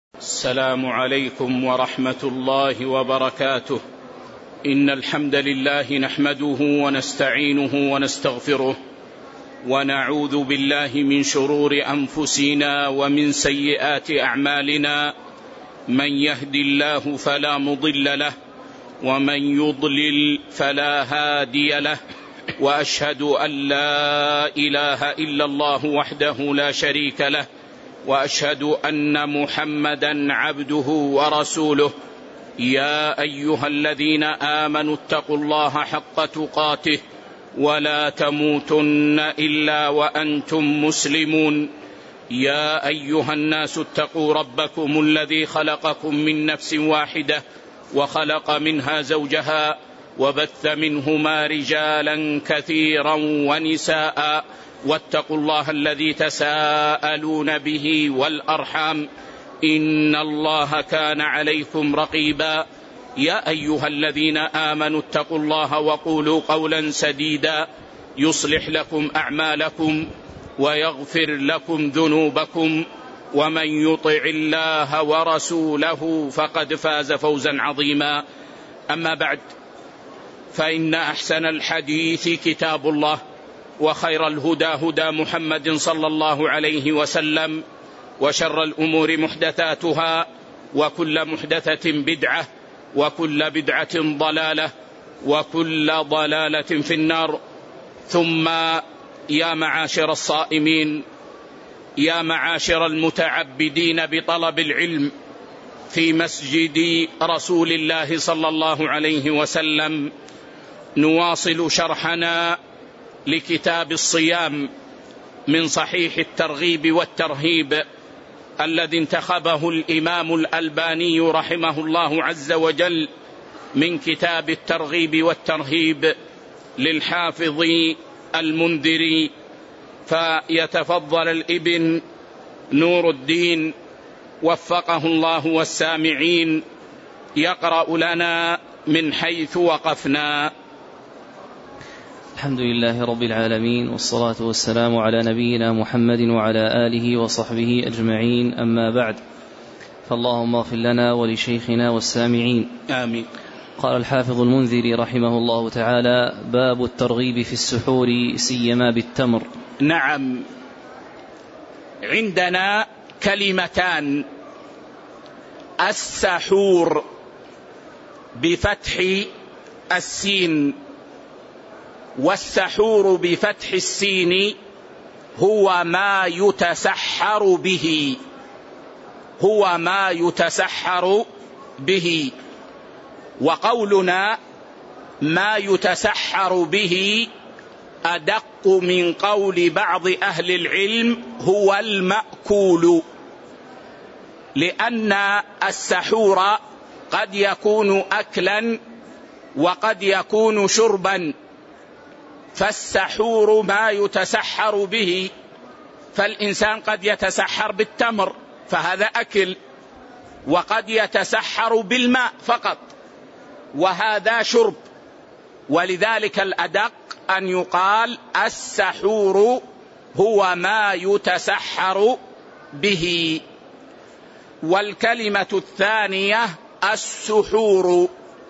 السلام عليكم ورحمة الله وبركاته. إن الحمد لله نحمده ونستعينه ونستغفره، ونعوذ بالله من شرور أنفسنا ومن سيئات أعمالنا. من يهد الله فلا مضل له، ومن يضلل فلا هادي له، وأشهد أن لا إله إلا الله وحده لا شريك له، وأشهد أن محمدا عبده ورسوله. يا أيها الذين آمنوا اتقوا الله حق تقاته ولا تموتن إلا وأنتم مسلمون. يا أيها الناس اتقوا ربكم الذي خلقكم من نفس واحدة، وخلق منها زوجها، وبث منهما رجالا كثيرا ونساء. واتقوا الله الذي تساءلون به والأرحام، إن الله كان عليكم رقيبا. يا أيها الذين آمنوا اتقوا الله وقولوا قولا سديدا يصلح لكم أعمالكم ويغفر لكم ذنوبكم، ومن يطع الله ورسوله فقد فاز فوزا عظيما. أما بعد، فإن أحسن الحديث كتاب الله، وخير الهدى هدى محمد صلى الله عليه وسلم، وشر الأمور محدثاتها، وكل محدثة بدعة، وكل بدعة ضلالة، وكل ضلالة في النار. ثم يا معاشر الصائمين، يا معاشر المتعبدين بطلب العلم في مسجد رسول الله صلى الله عليه وسلم، نواصل شرحنا لكتاب الصيام من صحيح الترغيب والترهيب الذي انتخبه الإمام الألباني رحمه الله عز وجل من كتاب الترغيب والترهيب للحافظ المنذري. فيتفضل الابن نور الدين وفقه الله والسامعين يقرأ لنا من حيث وقفنا. الحمد لله رب العالمين، والصلاة والسلام على نبينا محمد وعلى آله وصحبه أجمعين. أما بعد، فاللهم اغفر لنا ولشيخنا والسامعين، آمين. قال الحافظ المنذري رحمه الله تعالى: باب الترغيب في السحور سيما بالتمر. نعم، عندنا كلمتان: السحور بفتح السين، والسحور بفتح السين هو ما يتسحر به، هو ما يتسحر به. وقولنا ما يتسحر به أدق من قول بعض أهل العلم هو المأكول، لأن السحور قد يكون أكلا وقد يكون شربا. فالسحور ما يتسحر به، فالإنسان قد يتسحر بالتمر فهذا أكل، وقد يتسحر بالماء فقط وهذا شرب. ولذلك الأدق أن يقال السحور هو ما يتسحر به. والكلمة الثانية السحور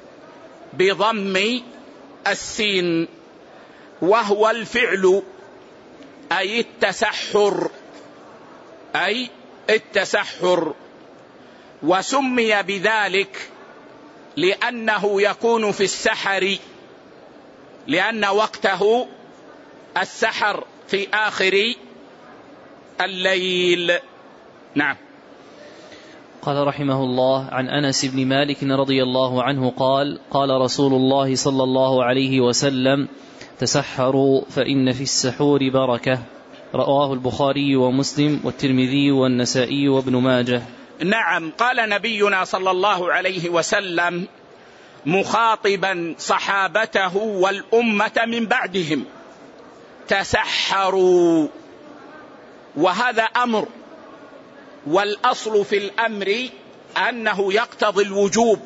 بضم السين، وهو الفعل أي التسحر، أي التسحر. وسمي بذلك لأنه يكون في السحر، لأن وقته السحر في آخر الليل. نعم. قال رحمه الله: عن أنس بن مالك رضي الله عنه قال: قال رسول الله صلى الله عليه وسلم: تسحروا فإن في السحور بركة. رواه البخاري ومسلم والترمذي والنسائي وابن ماجه. نعم، قال نبينا صلى الله عليه وسلم مخاطبا صحابته والأمة من بعدهم: تسحروا. وهذا أمر، والأصل في الأمر أنه يقتضي الوجوب،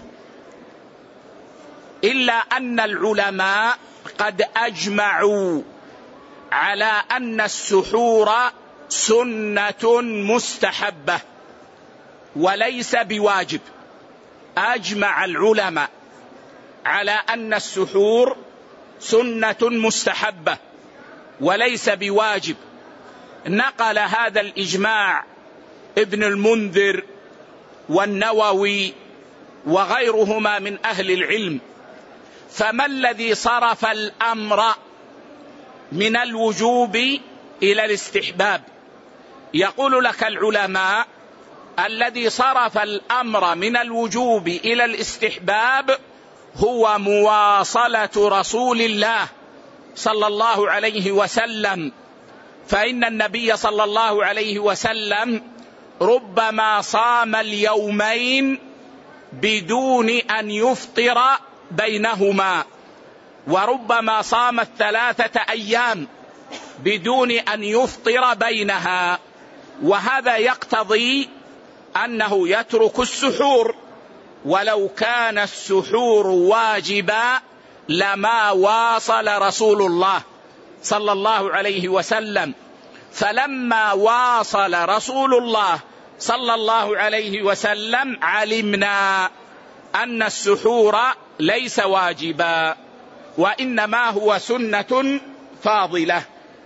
إلا أن العلماء قد أجمعوا على أن السحور سنة مستحبة، وليس بواجب. أجمع العلماء على أن السحور سنة مستحبة وليس بواجب. نقل هذا الإجماع ابن المنذر والنووي وغيرهما من أهل العلم. فما الذي صرف الأمر من الوجوب إلى الاستحباب؟ يقول لك العلماء الذي صرف الأمر من الوجوب إلى الاستحباب هو مواصلة رسول الله صلى الله عليه وسلم، فإن النبي صلى الله عليه وسلم ربما صام اليومين بدون أن يفطر بينهما، وربما صام 3 أيام بدون أن يفطر بينها، وهذا يقتضي أنه يترك السحور، ولو كان السحور واجبا لما واصل رسول الله صلى الله عليه وسلم. فلما واصل رسول الله صلى الله عليه وسلم علمنا أن السحور ليس واجبا وإنما هو سنة فاضلة.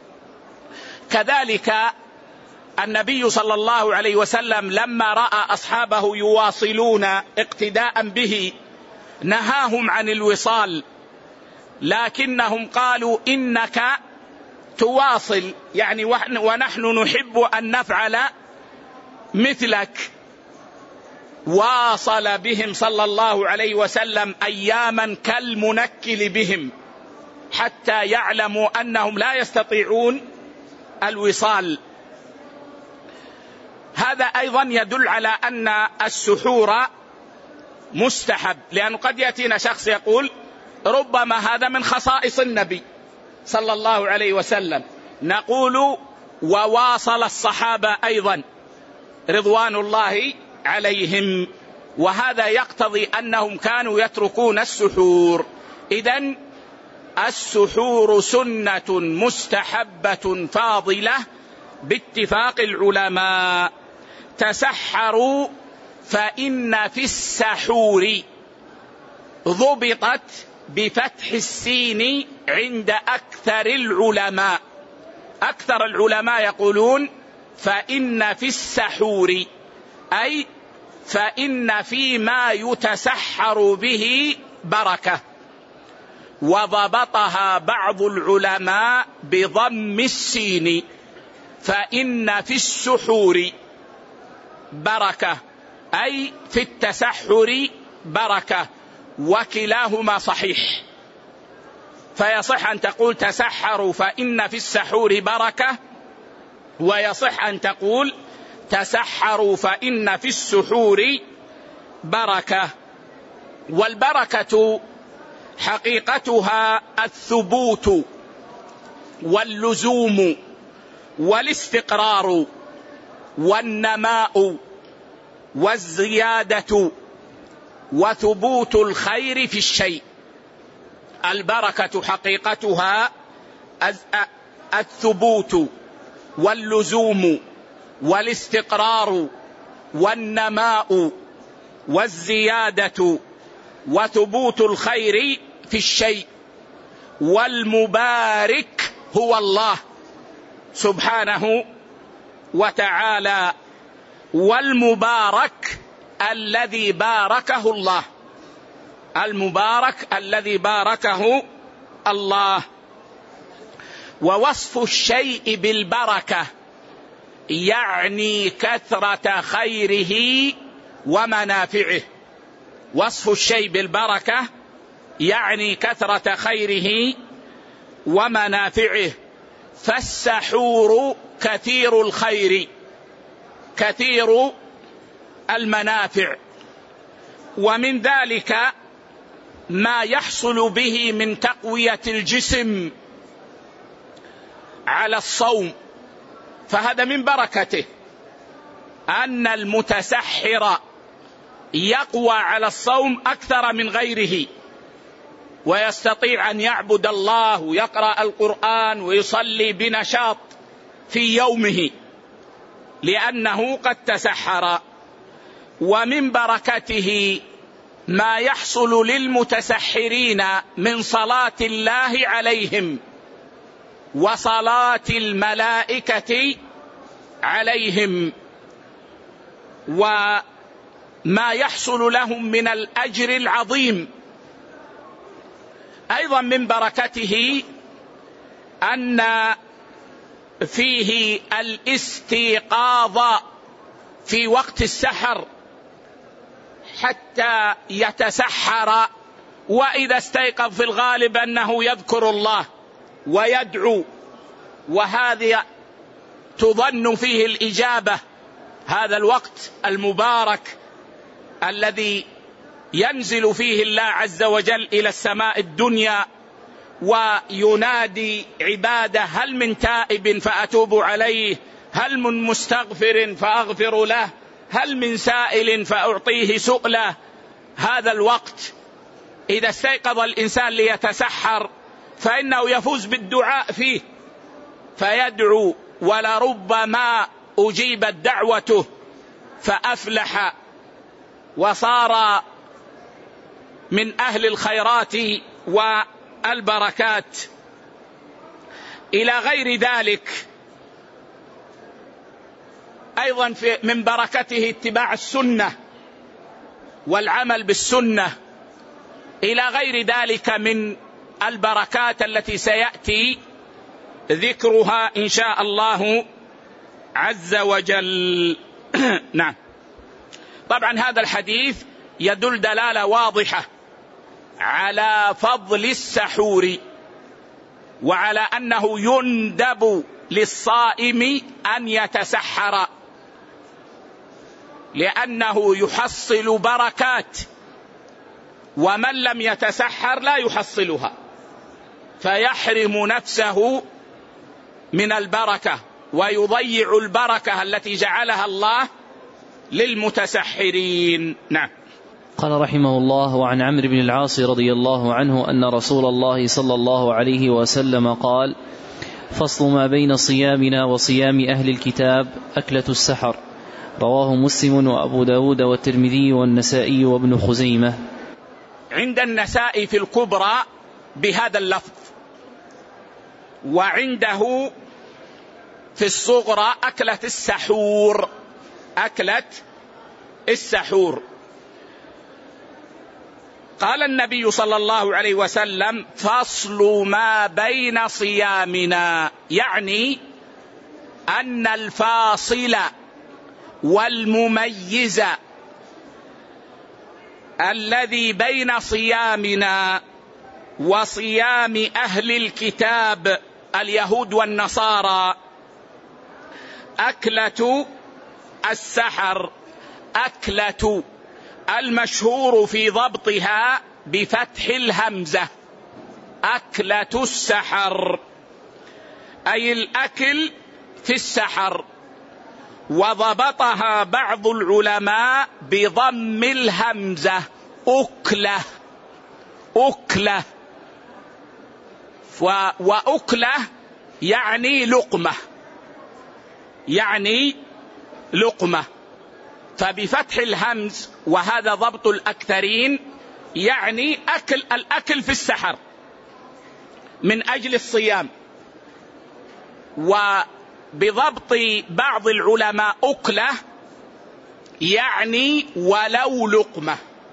كذلك النبي صلى الله عليه وسلم لما رأى أصحابه يواصلون اقتداء به نهاهم عن الوصال، لكنهم قالوا إنك تواصل يعني ونحن نحب أن نفعل مثلك. واصل بهم صلى الله عليه وسلم أياما كالمنكل بهم حتى يعلموا أنهم لا يستطيعون الوصال. هذا أيضا يدل على أن السحور مستحب، لأنه قد يأتينا شخص يقول ربما هذا من خصائص النبي صلى الله عليه وسلم، نقول وواصل الصحابة أيضا رضوان الله عليهم، وهذا يقتضي أنهم كانوا يتركون السحور. إذن السحور سنة مستحبة فاضلة باتفاق العلماء. تسحروا فإن في السحور ضبطت بفتح السين عند أكثر العلماء. أكثر العلماء يقولون فإن في السحور أي فإن فيما يتسحر به بركة، وضبطها بعض العلماء بضم السين، فإن في السحور بركة أي في التسحر بركة، وكلاهما صحيح. فيصح أن تقول تسحروا فإن في السحور بركة، ويصح أن تقول تسحروا فإن في السحور بركة. والبركة حقيقتها الثبوت واللزوم والاستقرار والنماء والزيادة وثبوت الخير في الشيء. البركة حقيقتها الثبوت واللزوم والاستقرار والنماء والزيادة وثبوت الخير في الشيء. والمبارك هو الله سبحانه وتعالى، والمبارك الذي باركه الله، المبارك الذي باركه الله. ووصف الشيء بالبركة يعني كثرة خيره ومنافعه. وصف الشيء بالبركة يعني كثرة خيره ومنافعه. فالسحور كثير الخير كثير المنافع، ومن ذلك ما يحصل به من تقوية الجسم على الصوم، فهذا من بركته أن المتسحر يقوى على الصوم أكثر من غيره، ويستطيع أن يعبد الله ويقرأ القرآن ويصلي بنشاط في يومه لأنه قد تسحر. ومن بركته ما يحصل للمتسحرين من صلاة الله عليهم وصلاة الملائكة عليهم، وما يحصل لهم من الأجر العظيم. أيضا من بركته أن فيه الاستيقاظ في وقت السحر حتى يتسحر، وإذا استيقظ في الغالب أنه يذكر الله ويدعو، وهذا تظن فيه الإجابة. هذا الوقت المبارك الذي ينزل فيه الله عز وجل إلى السماء الدنيا وينادي عباده: هل من تائب فأتوب عليه، هل من مستغفر فأغفر له، هل من سائل فأعطيه سؤله. هذا الوقت إذا استيقظ الإنسان ليتسحر فإنه يفوز بالدعاء فيه، فيدعو ولربما أجيبت دعوته فأفلح وصار من أهل الخيرات والبركات. إلى غير ذلك أيضا من بركته اتباع السنة والعمل بالسنة. إلى غير ذلك من البركات التي سيأتي ذكرها إن شاء الله عز وجل. نعم. طبعا هذا الحديث يدل دلالة واضحة على فضل السحور، وعلى أنه يندب للصائم أن يتسحر، لأنه يحصل بركات، ومن لم يتسحر لا يحصلها، فيحرم نفسه من البركة ويضيع البركة التي جعلها الله للمتسحرين. نعم. قال رحمه الله: وعن عمرو بن العاص رضي الله عنه أن رسول الله صلى الله عليه وسلم قال: فصل ما بين صيامنا وصيام أهل الكتاب أكلة السحر. رواه مسلم وأبو داود والترمذي والنسائي وابن خزيمة. عند النسائي في الكبرى بهذا اللفظ، وعنده في الصغرى أكلة السحور. أكلة السحور. قال النبي صلى الله عليه وسلم: فصل ما بين صيامنا، يعني أن الفاصل والمميز الذي بين صيامنا وصيام أهل الكتاب اليهود والنصارى أكلة السحر. أكلة المشهور في ضبطها بفتح الهمزة، أكلة السحر، أي الأكل في السحر. وضبطها بعض العلماء بضم الهمزة، أكلة. أكلة، وأكلة يعني لقمة، يعني لقمة. فبفتح الهمز، وهذا ضبط الأكثرين، يعني الأكل في السحر من أجل الصيام. وبضبط بعض العلماء أكلة يعني ولو لقمة،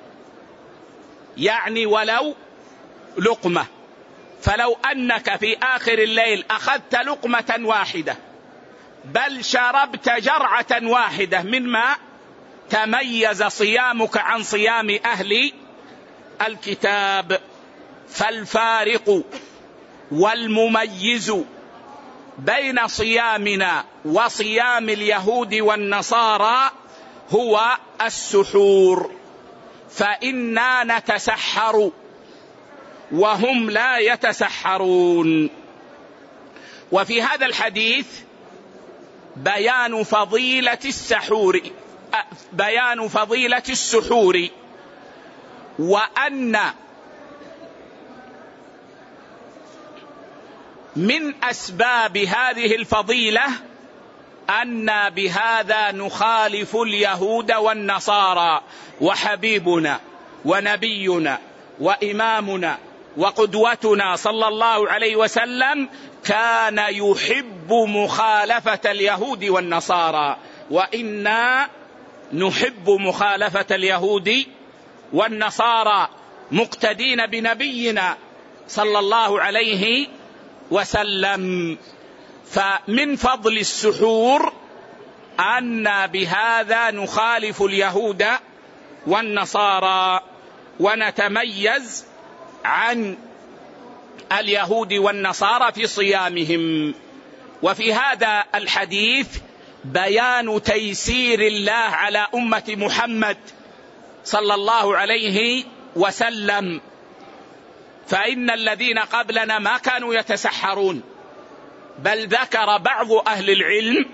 يعني ولو لقمة. فلو أنك في آخر الليل أخذت لقمة واحدة، بل شربت جرعة واحدة من ماء، تميز صيامك عن صيام أهل الكتاب. فالفارق والمميز بين صيامنا وصيام اليهود والنصارى هو السحور، فإنا نتسحر وهم لا يتسحرون. وفي هذا الحديث بيان فضيلة السحور، بيان فضيلة السحور، وأن من أسباب هذه الفضيلة أن بهذا نخالف اليهود والنصارى، وحبيبنا ونبينا وإمامنا وقدوتنا صلى الله عليه وسلم كان يحب مخالفة اليهود والنصارى، وإنا نحب مخالفة اليهود والنصارى مقتدين بنبينا صلى الله عليه وسلم. فمن فضل السحور أن بهذا نخالف اليهود والنصارى ونتميز عن اليهود والنصارى في صيامهم. وفي هذا الحديث بيان تيسير الله على أمة محمد صلى الله عليه وسلم، فإن الذين قبلنا ما كانوا يتسحرون، بل ذكر بعض أهل العلم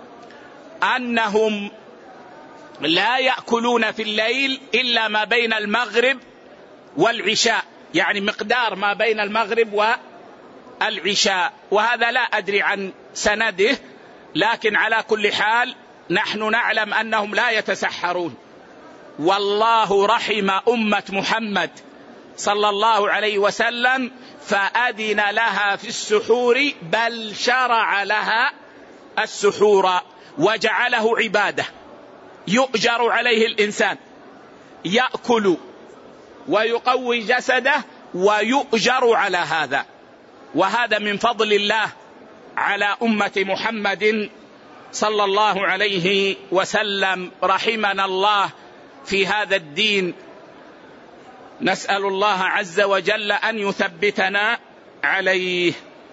أنهم لا يأكلون في الليل إلا ما بين المغرب والعشاء، يعني مقدار ما بين المغرب والعشاء، وهذا لا أدري عن سنده، لكن على كل حال نحن نعلم أنهم لا يتسحرون. والله رحم أمة محمد صلى الله عليه وسلم فأذن لها في السحور، بل شرع لها السحور وجعله عبادة يؤجر عليه الإنسان، يأكل ويقوي جسده ويؤجر على هذا، وهذا من فضل الله على أمة محمد صلى الله عليه وسلم. رحمنا الله في هذا الدين، نسأل الله عز وجل أن يثبتنا عليه.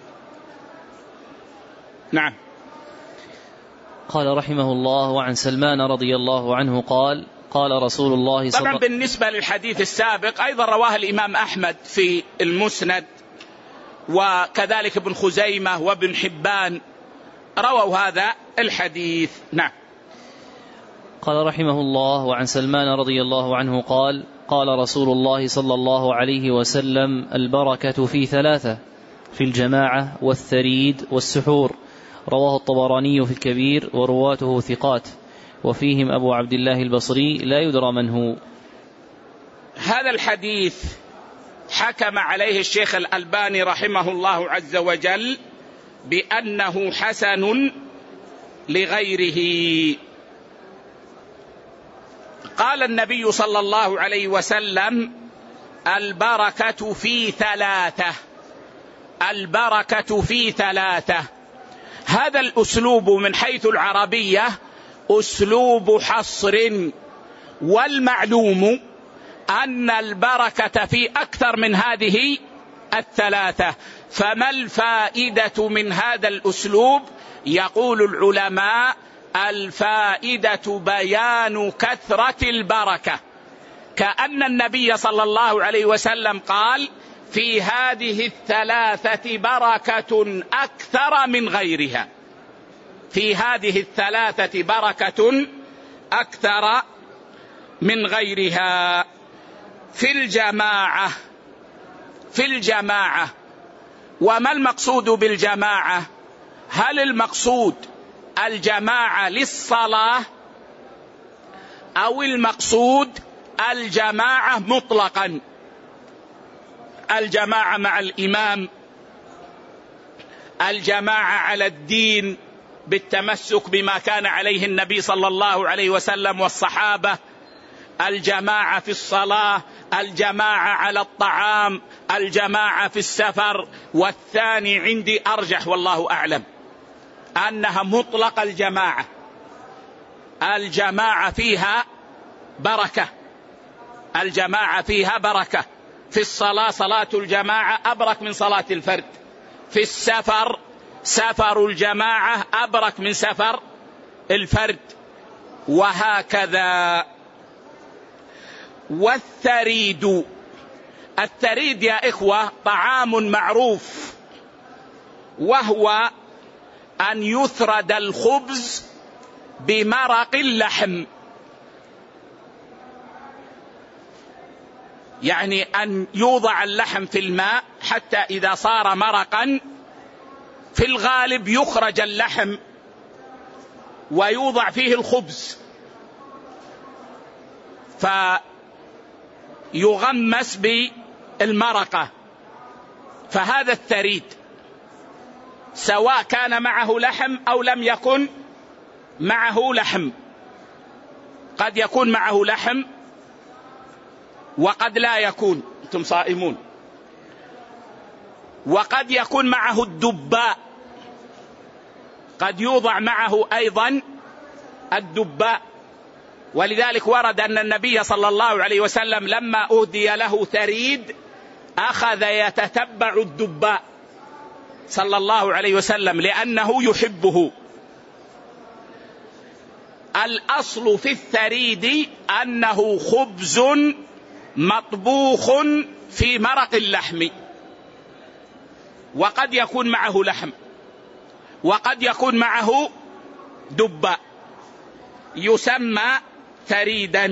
نعم. قال رحمه الله: وعن سلمان رضي الله عنه قال: قال رسول الله صلى الله عليه وسلم. طبعا بالنسبة للحديث السابق أيضا رواه الإمام أحمد في المسند، وكذلك ابن خزيمة وابن حبان رووا هذا الحديث. نعم. قال رحمه الله: وعن سلمان رضي الله عنه قال: قال رسول الله صلى الله عليه وسلم: البركة في ثلاثة: في الجماعة والثريد والسحور. رواه الطبراني في الكبير ورواته ثقات، وفيهم أبو عبد الله البصري لا يدرى من هو. هذا الحديث حكم عليه الشيخ الألباني رحمه الله عز وجل بأنه حسن لغيره. قال النبي صلى الله عليه وسلم: البركة في ثلاثة. البركة في ثلاثة. هذا الأسلوب من حيث العربية أسلوب حصر، والمعلوم أن البركة في أكثر من هذه الثلاثة. فما الفائدة من هذا الأسلوب؟ يقول العلماء: الفائدة بيان كثرة البركة، كأن النبي صلى الله عليه وسلم قال: في هذه الثلاثة بركة أكثر من غيرها. في هذه الثلاثة بركة أكثر من غيرها. في الجماعة. في الجماعة. وما المقصود بالجماعة؟ هل المقصود الجماعة للصلاة، أو المقصود الجماعة مطلقا؟ الجماعة مع الإمام، الجماعة على الدين بالتمسك بما كان عليه النبي صلى الله عليه وسلم والصحابة، الجماعة في الصلاة، الجماعة على الطعام، الجماعة في السفر. والثاني عندي أرجح والله أعلم، أنها مطلق الجماعة. الجماعة فيها بركة، الجماعة فيها بركة. في الصلاة صلاة الجماعة أبرك من صلاة الفرد. في السفر سفر الجماعة أبرك من سفر الفرد، وهكذا. والثريد. الثريد يا إخوة طعام معروف، وهو أن يثرد الخبز بمرق اللحم، يعني أن يوضع اللحم في الماء حتى إذا صار مرقا، في الغالب يخرج اللحم ويوضع فيه الخبز فيغمس بالمرقة، فهذا الثريد سواء كان معه لحم أو لم يكن معه لحم. قد يكون معه لحم وقد لا يكون، أنتم صائمون. وقد يكون معه الدباء، قد يوضع معه أيضا الدباء. ولذلك ورد أن النبي صلى الله عليه وسلم لما أهدي له ثريد أخذ يتتبع الدباء صلى الله عليه وسلم لأنه يحبه. الأصل في الثريد أنه خبز مطبوخ في مرق اللحم، وقد يكون معه لحم وقد يكون معه دباء، يسمى ثريدا.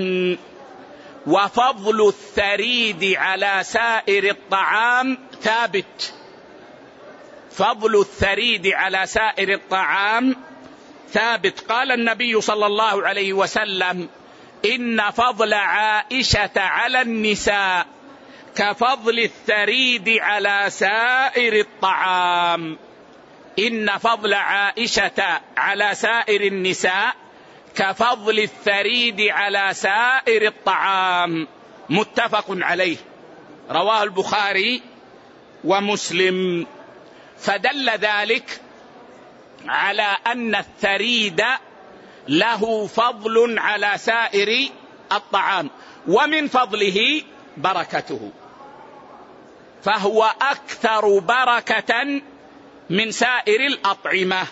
وفضل الثريد على سائر الطعام ثابت، فضل الثريد على سائر الطعام ثابت. قال النبي صلى الله عليه وسلم: إن فضل عائشة على النساء كفضل الثريد على سائر الطعام. إن فضل عائشة على سائر النساء كفضل الثريد على سائر الطعام. متفق عليه، رواه البخاري ومسلم. فدل ذلك على أن الثريد له فضل على سائر الطعام، ومن فضله بركته، فهو أكثر بركة من سائر الأطعمة.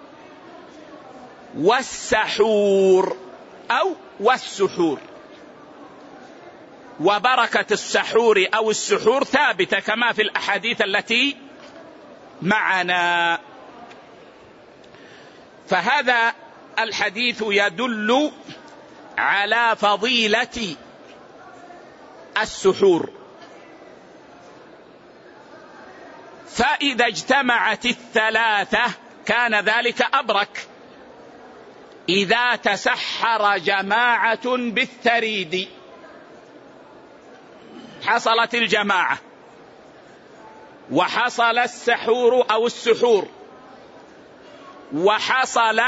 والسحور أو والسحور، وبركة السحور أو السحور ثابتة كما في الأحاديث التي معنا. فهذا الحديث يدل على فضيلة السحور. فإذا اجتمعت الثلاثة كان ذلك أبرك. إذا تسحر جماعة بالثريد حصلت الجماعة، وحصل السحور أو السحور، وحصل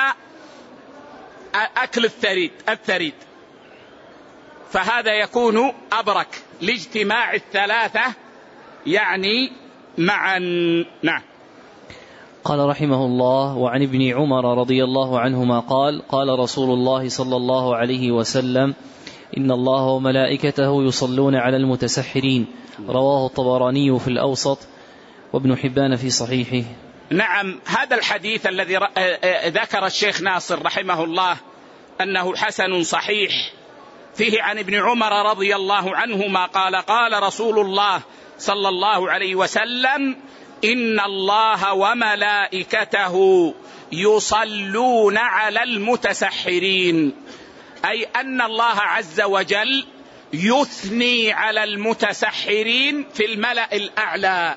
أكل الثريد، فهذا يكون أبرك لاجتماع الثلاثة يعني معا. نعم. قال رحمه الله: وعن ابن عمر رضي الله عنهما قال: قال رسول الله صلى الله عليه وسلم: إن الله وملائكته يصلون على المتسحرين. رواه الطبراني في الأوسط وابن حبان في صحيحه. نعم، هذا الحديث الذي ذكر الشيخ ناصر رحمه الله أنه حسن صحيح، فيه عن ابن عمر رضي الله عنهما قال: قال رسول الله صلى الله عليه وسلم: إن الله وملائكته يصلون على المتسحرين، أي أن الله عز وجل يثني على المتسحرين في الملأ الأعلى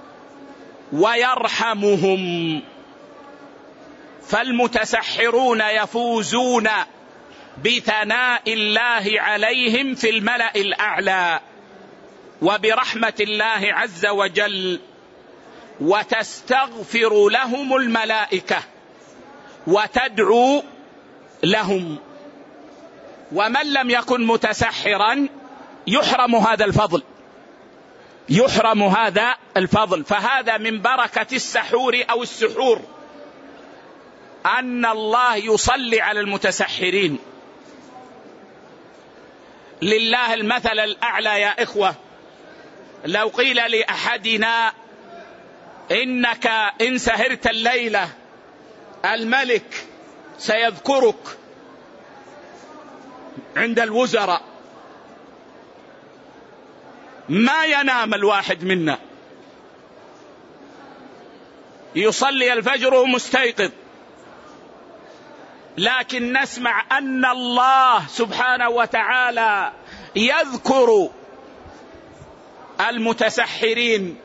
ويرحمهم، فالمتسحرون يفوزون بثناء الله عليهم في الملأ الأعلى وبرحمة الله عز وجل، وتستغفر لهم الملائكة وتدعو لهم. ومن لم يكن متسحرا يحرم هذا الفضل، يحرم هذا الفضل. فهذا من بركة السحور أو السحور أن الله يصلي على المتسحرين. لله المثل الأعلى يا إخوة. لو قيل لأحدنا: إنك إن سهرت الليلة الملك سيذكرك عند الوزراء، ما ينام الواحد منا، يصلي الفجر ومستيقظ، لكن نسمع أن الله سبحانه وتعالى يذكر المتسحرين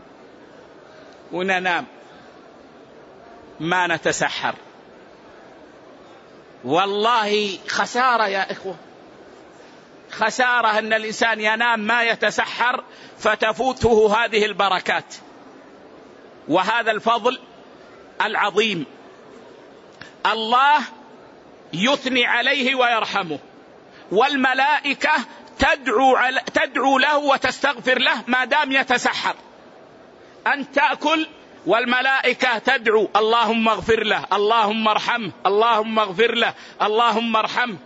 وننام، ما نتسحر. والله خسارة يا إخوة، خسارة أن الإنسان ينام ما يتسحر فتفوته هذه البركات وهذا الفضل العظيم. الله يثني عليه ويرحمه، والملائكة تدعو له وتستغفر له ما دام يتسحر. أن تأكل والملائكة تدعو اللهم اغفر له، اللهم ارحمه، اللهم اغفر له، اللهم ارحمه.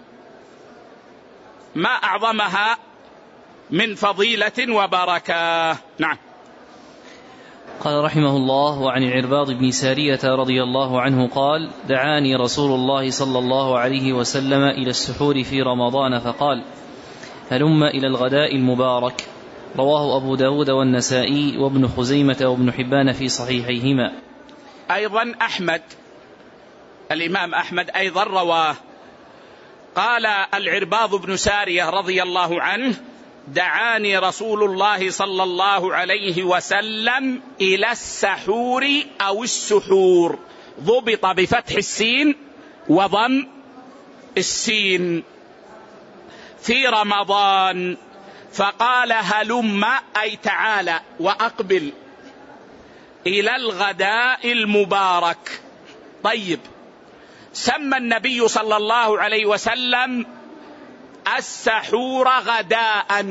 ما أعظمها من فضيلة وبركة. نعم. قال رحمه الله: وعن العرباض بن سارية رضي الله عنه قال: دعاني رسول الله صلى الله عليه وسلم إلى السحور في رمضان فقال: هلم إلى الغداء المبارك. رواه أبو داود والنسائي وابن خزيمة وابن حبان في صحيحيهما. أيضا أحمد، الإمام أحمد أيضا رواه. قال العرباض بن سارية رضي الله عنه: دعاني رسول الله صلى الله عليه وسلم إلى السحور أو السحور، ضبط بفتح السين وضم السين، في رمضان، فقال: هلم أي تعالى وأقبل إلى الغداء المبارك. طيب، سمى النبي صلى الله عليه وسلم السحور غداء،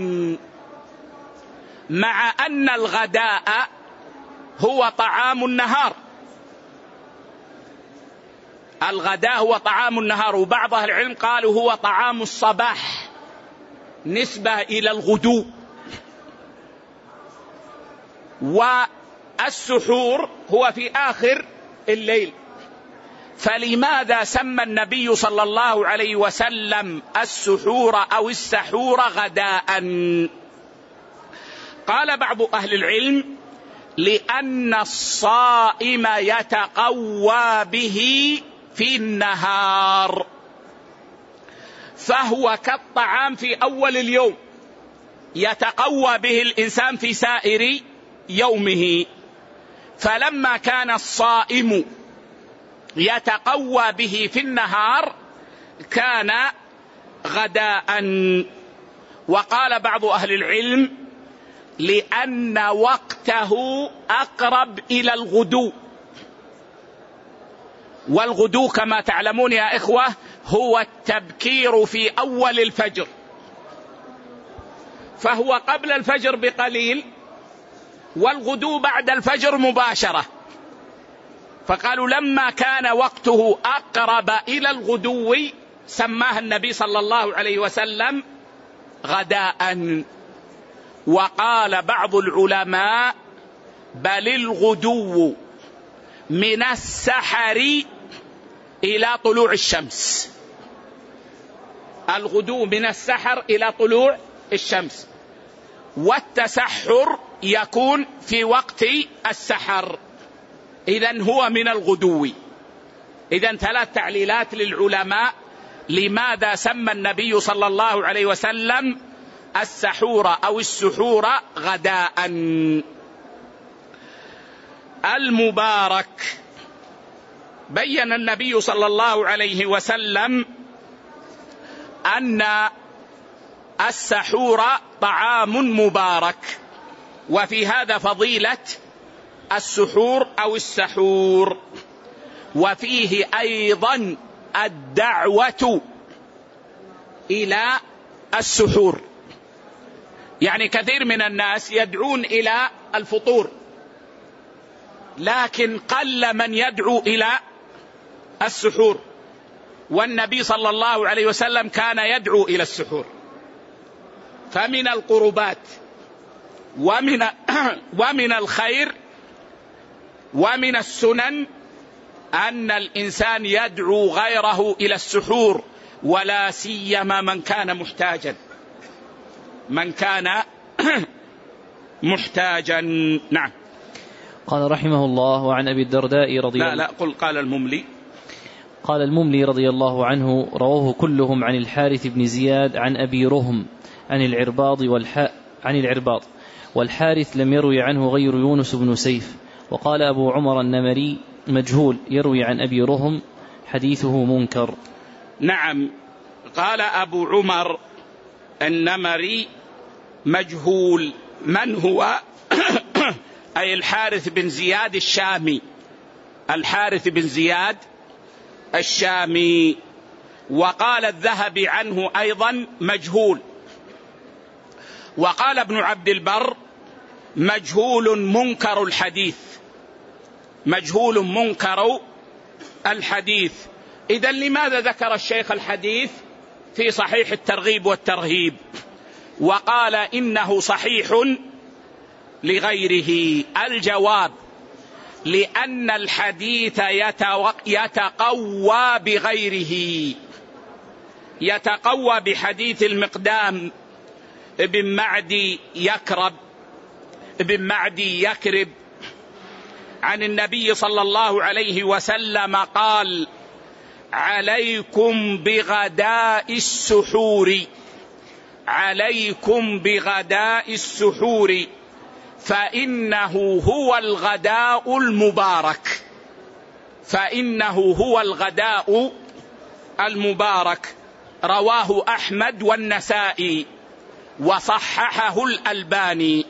مع أن الغداء هو طعام النهار. الغداء هو طعام النهار، وبعض أهل العلم قالوا هو طعام الصباح نسبة إلى الغدو. والسحور هو في آخر الليل. فلماذا سمى النبي صلى الله عليه وسلم السحور أو السحور غداء؟ قال بعض أهل العلم: لأن الصائم يتقوى به في النهار، فهو كالطعام في أول اليوم يتقوى به الإنسان في سائر يومه. فلما كان الصائم يتقوى به في النهار كان غداء. وقال بعض أهل العلم: لأن وقته أقرب إلى الغدو، والغدو كما تعلمون يا إخوة هو التبكير في أول الفجر، فهو قبل الفجر بقليل، والغدو بعد الفجر مباشرة. فقالوا لما كان وقته أقرب إلى الغدو سماها النبي صلى الله عليه وسلم غداء. وقال بعض العلماء: بل الغدو من السحر إلى طلوع الشمس. الغدو من السحر إلى طلوع الشمس، والتسحر يكون في وقت السحر، إذن هو من الغدو. إذن 3 تعليلات للعلماء لماذا سمى النبي صلى الله عليه وسلم السحور أو السحور غداء. المبارك، بين النبي صلى الله عليه وسلم أن السحور طعام مبارك، وفي هذا فضيلة السحور أو السحور. وفيه أيضا الدعوة إلى السحور، يعني كثير من الناس يدعون إلى الفطور، لكن قل من يدعو إلى السحور، والنبي صلى الله عليه وسلم كان يدعو إلى السحور. فمن القربات ومن الخير ومن السنن أن الإنسان يدعو غيره إلى السحور، ولا سيما من كان محتاجا، من كان محتاجا. نعم. قال رحمه الله: وعن أبي الدرداء رضي الله عنه. قال المملي. قال المملي رضي الله عنه: رواه كلهم عن الحارث بن زياد عن أبي رهم عن العرباض والحارث لم يروي عنه غير يونس بن سيف. وقال أبو عمر النمري: مجهول، يروي عن أبي رهم، حديثه منكر. نعم. قال أبو عمر النمري مجهول. من هو؟ أي الحارث بن زياد الشامي، الحارث بن زياد الشامي. وقال الذهبي عنه أيضا مجهول. وقال ابن عبد البر مجهول منكر الحديث، مجهول منكر الحديث. إذن لماذا ذكر الشيخ الحديث في صحيح الترغيب والترهيب وقال إنه صحيح لغيره؟ الجواب: لأن الحديث يتقوى بغيره، يتقوى بحديث المقدام ابن معدي يكرب عن النبي صلى الله عليه وسلم قال: عليكم بغداء السحور، عليكم بغداء السحور فإنه هو الغداء المبارك، فإنه هو الغداء المبارك. رواه أحمد والنسائي وصححه الألباني.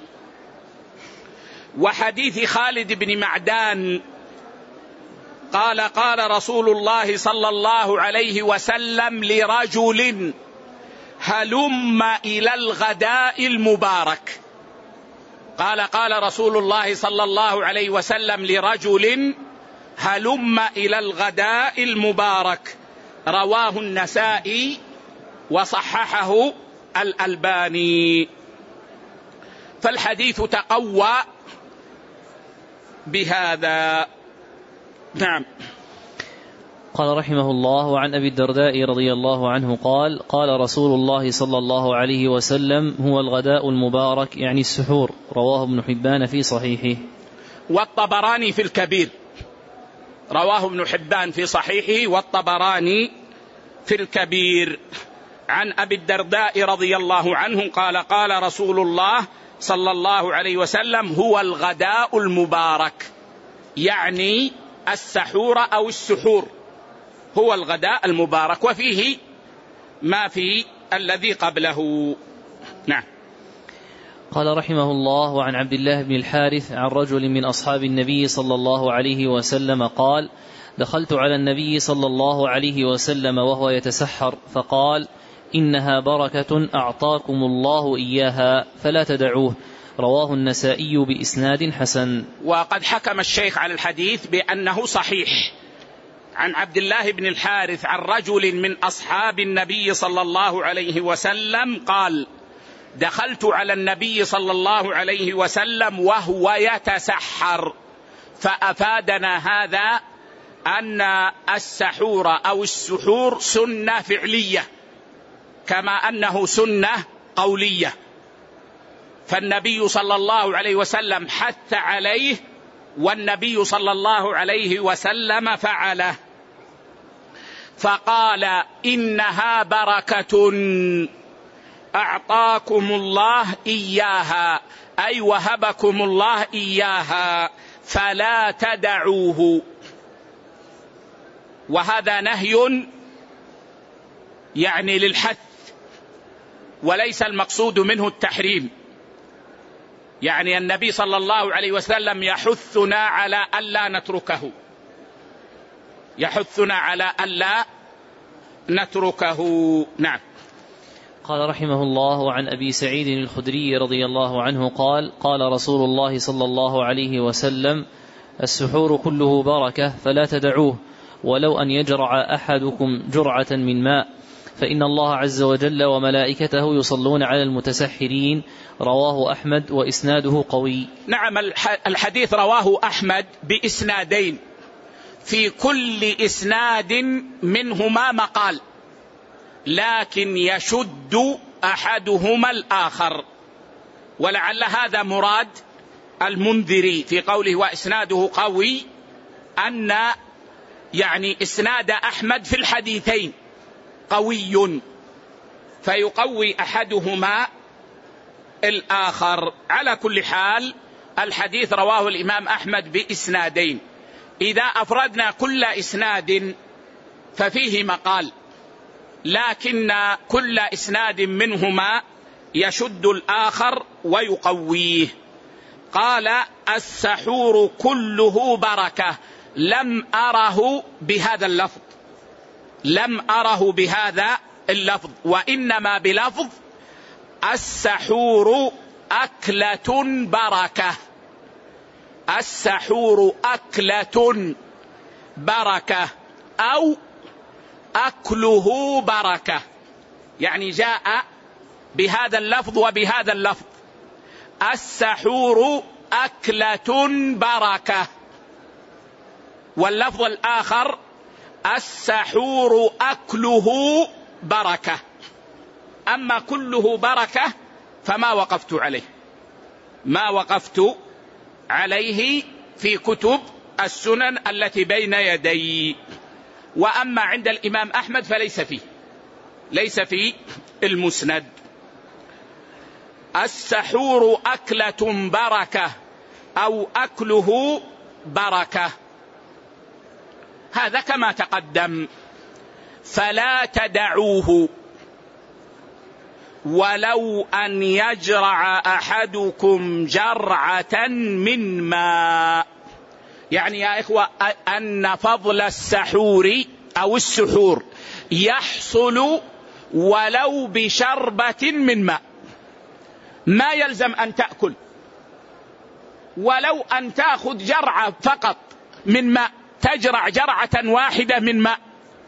وحديث خالد بن معدان قال: قال رسول الله صلى الله عليه وسلم لرجل: هلم إلى الغداء المبارك. قال رسول الله صلى الله عليه وسلم لرجل: هلم إلى الغداء المبارك. رواه النسائي وصححه الألباني. فالحديث تقوى بهذا. نعم. قال رحمه الله: وعن أبي الدرداء رضي الله عنه قال: قال رسول الله صلى الله عليه وسلم: هو الغداء المبارك، يعني السحور. رواه ابن حبان في صحيحه. والطبراني في الكبير، رواه ابن حبان في صحيحه والطبراني في الكبير. عن أبي الدرداء رضي الله عنه قال: قال رسول الله صلى الله عليه وسلم: هو الغداء المبارك، يعني السحور أو السحور، هو الغداء المبارك، وفيه ما في الذي قبله. نعم. قال رحمه الله: وعن عبد الله بن الحارث عن رجل من أصحاب النبي صلى الله عليه وسلم قال: دخلت على النبي صلى الله عليه وسلم وهو يتسحر فقال: إنها بركة أعطاكم الله إياها فلا تدعوه. رواه النسائي بإسناد حسن. وقد حكم الشيخ على الحديث بأنه صحيح. عن عبد الله بن الحارث عن رجل من أصحاب النبي صلى الله عليه وسلم قال: دخلت على النبي صلى الله عليه وسلم وهو يتسحر. فأفادنا هذا أن السحور أو السحور سنة فعلية كما أنه سنة قولية، فالنبي صلى الله عليه وسلم حث عليه والنبي صلى الله عليه وسلم فعله. فقال: إنها بركة أعطاكم الله إياها، أي وهبكم الله إياها، فلا تدعوه. وهذا نهي يعني للحث، وليس المقصود منه التحريم. يعني النبي صلى الله عليه وسلم يحثنا على ألا نتركه، يحثنا على ألا نتركه. نعم. قال رحمه الله: وعن أبي سعيد الخدري رضي الله عنه قال: قال رسول الله صلى الله عليه وسلم: السحور كله بركة فلا تدعوه، ولو أن يجرع أحدكم جرعة من ماء، فإن الله عز وجل وملائكته يصلون على المتسحرين. رواه أحمد وإسناده قوي. نعم. الحديث رواه أحمد بإسنادين، في كل إسناد منهما مقال، لكن يشد أحدهما الآخر. ولعل هذا مراد المنذري في قوله وإسناده قوي، أن يعني إسناد أحمد في الحديثين قوي، فيقوي أحدهما الآخر. على كل حال الحديث رواه الإمام أحمد بإسنادين. إذا أفردنا كل إسناد ففيه مقال، لكن كل إسناد منهما يشد الآخر ويقويه. قال السحور كله بركة، لم أره بهذا اللفظ، لم أره بهذا اللفظ، وإنما بلفظ السحور أكلة بركة. السحور أكلة بركة أو أكله بركة، يعني جاء بهذا اللفظ وبهذا اللفظ. السحور أكلة بركة، واللفظ الآخر السحور أكله بركة. أما كله بركة فما وقفت عليه، ما وقفت عليه في كتب السنن التي بين يدي. وأما عند الإمام أحمد فليس فيه، ليس في المسند. السحور أكلة بركة أو أكله بركة، هذا كما تقدم. فلا تدعوه ولو أن يجرع أحدكم جرعة من ماء. يعني يا إخوة أن فضل السحور أو السحور يحصل ولو بشربة من ماء، ما يلزم أن تأكل، ولو أن تأخذ جرعة فقط من ماء، تجرع جرعة واحدة من ماء،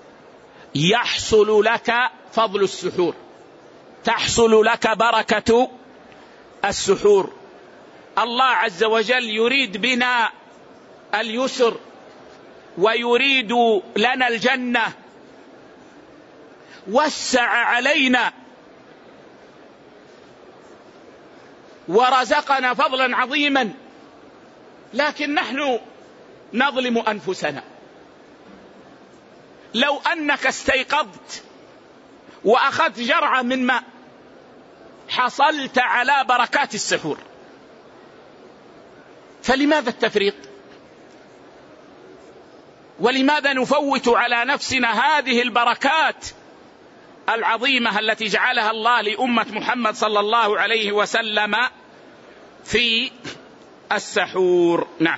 يحصل لك فضل السحور، تحصل لك بركة السحور. الله عز وجل يريد بنا اليسر ويريد لنا الجنة، وسع علينا ورزقنا فضلا عظيما، لكن نحن نظلم أنفسنا. لو أنك استيقظت وأخذت جرعة من ماء حصلت على بركات السحور، فلماذا التفريط؟ ولماذا نفوت على نفسنا هذه البركات العظيمة التي جعلها الله لأمة محمد صلى الله عليه وسلم في السحور؟ نعم.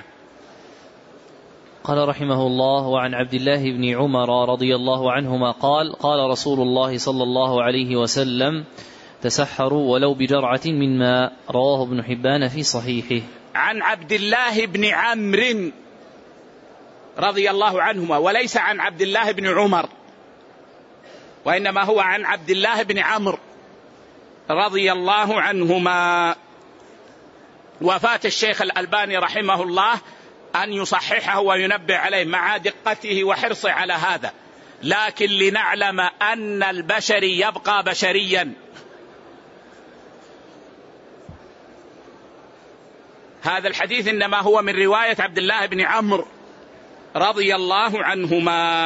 قال رحمه الله: وعن عبد الله بن عمر رضي الله عنهما قال: قال رسول الله صلى الله عليه وسلم: تسحروا ولو بجرعة من ماء. رواه ابن حبان في صحيحه. عن عبد الله بن عمرو رضي الله عنهما، وليس عن عبد الله بن عمر، وإنما هو عن عبد الله بن عمرو رضي الله عنهما. وفات الشيخ الألباني رحمه الله أن يصححه وينبه عليه مع دقته وحرصه على هذا، لكن لنعلم أن البشري يبقى بشريا. هذا الحديث إنما هو من رواية عبد الله بن عمرو رضي الله عنهما.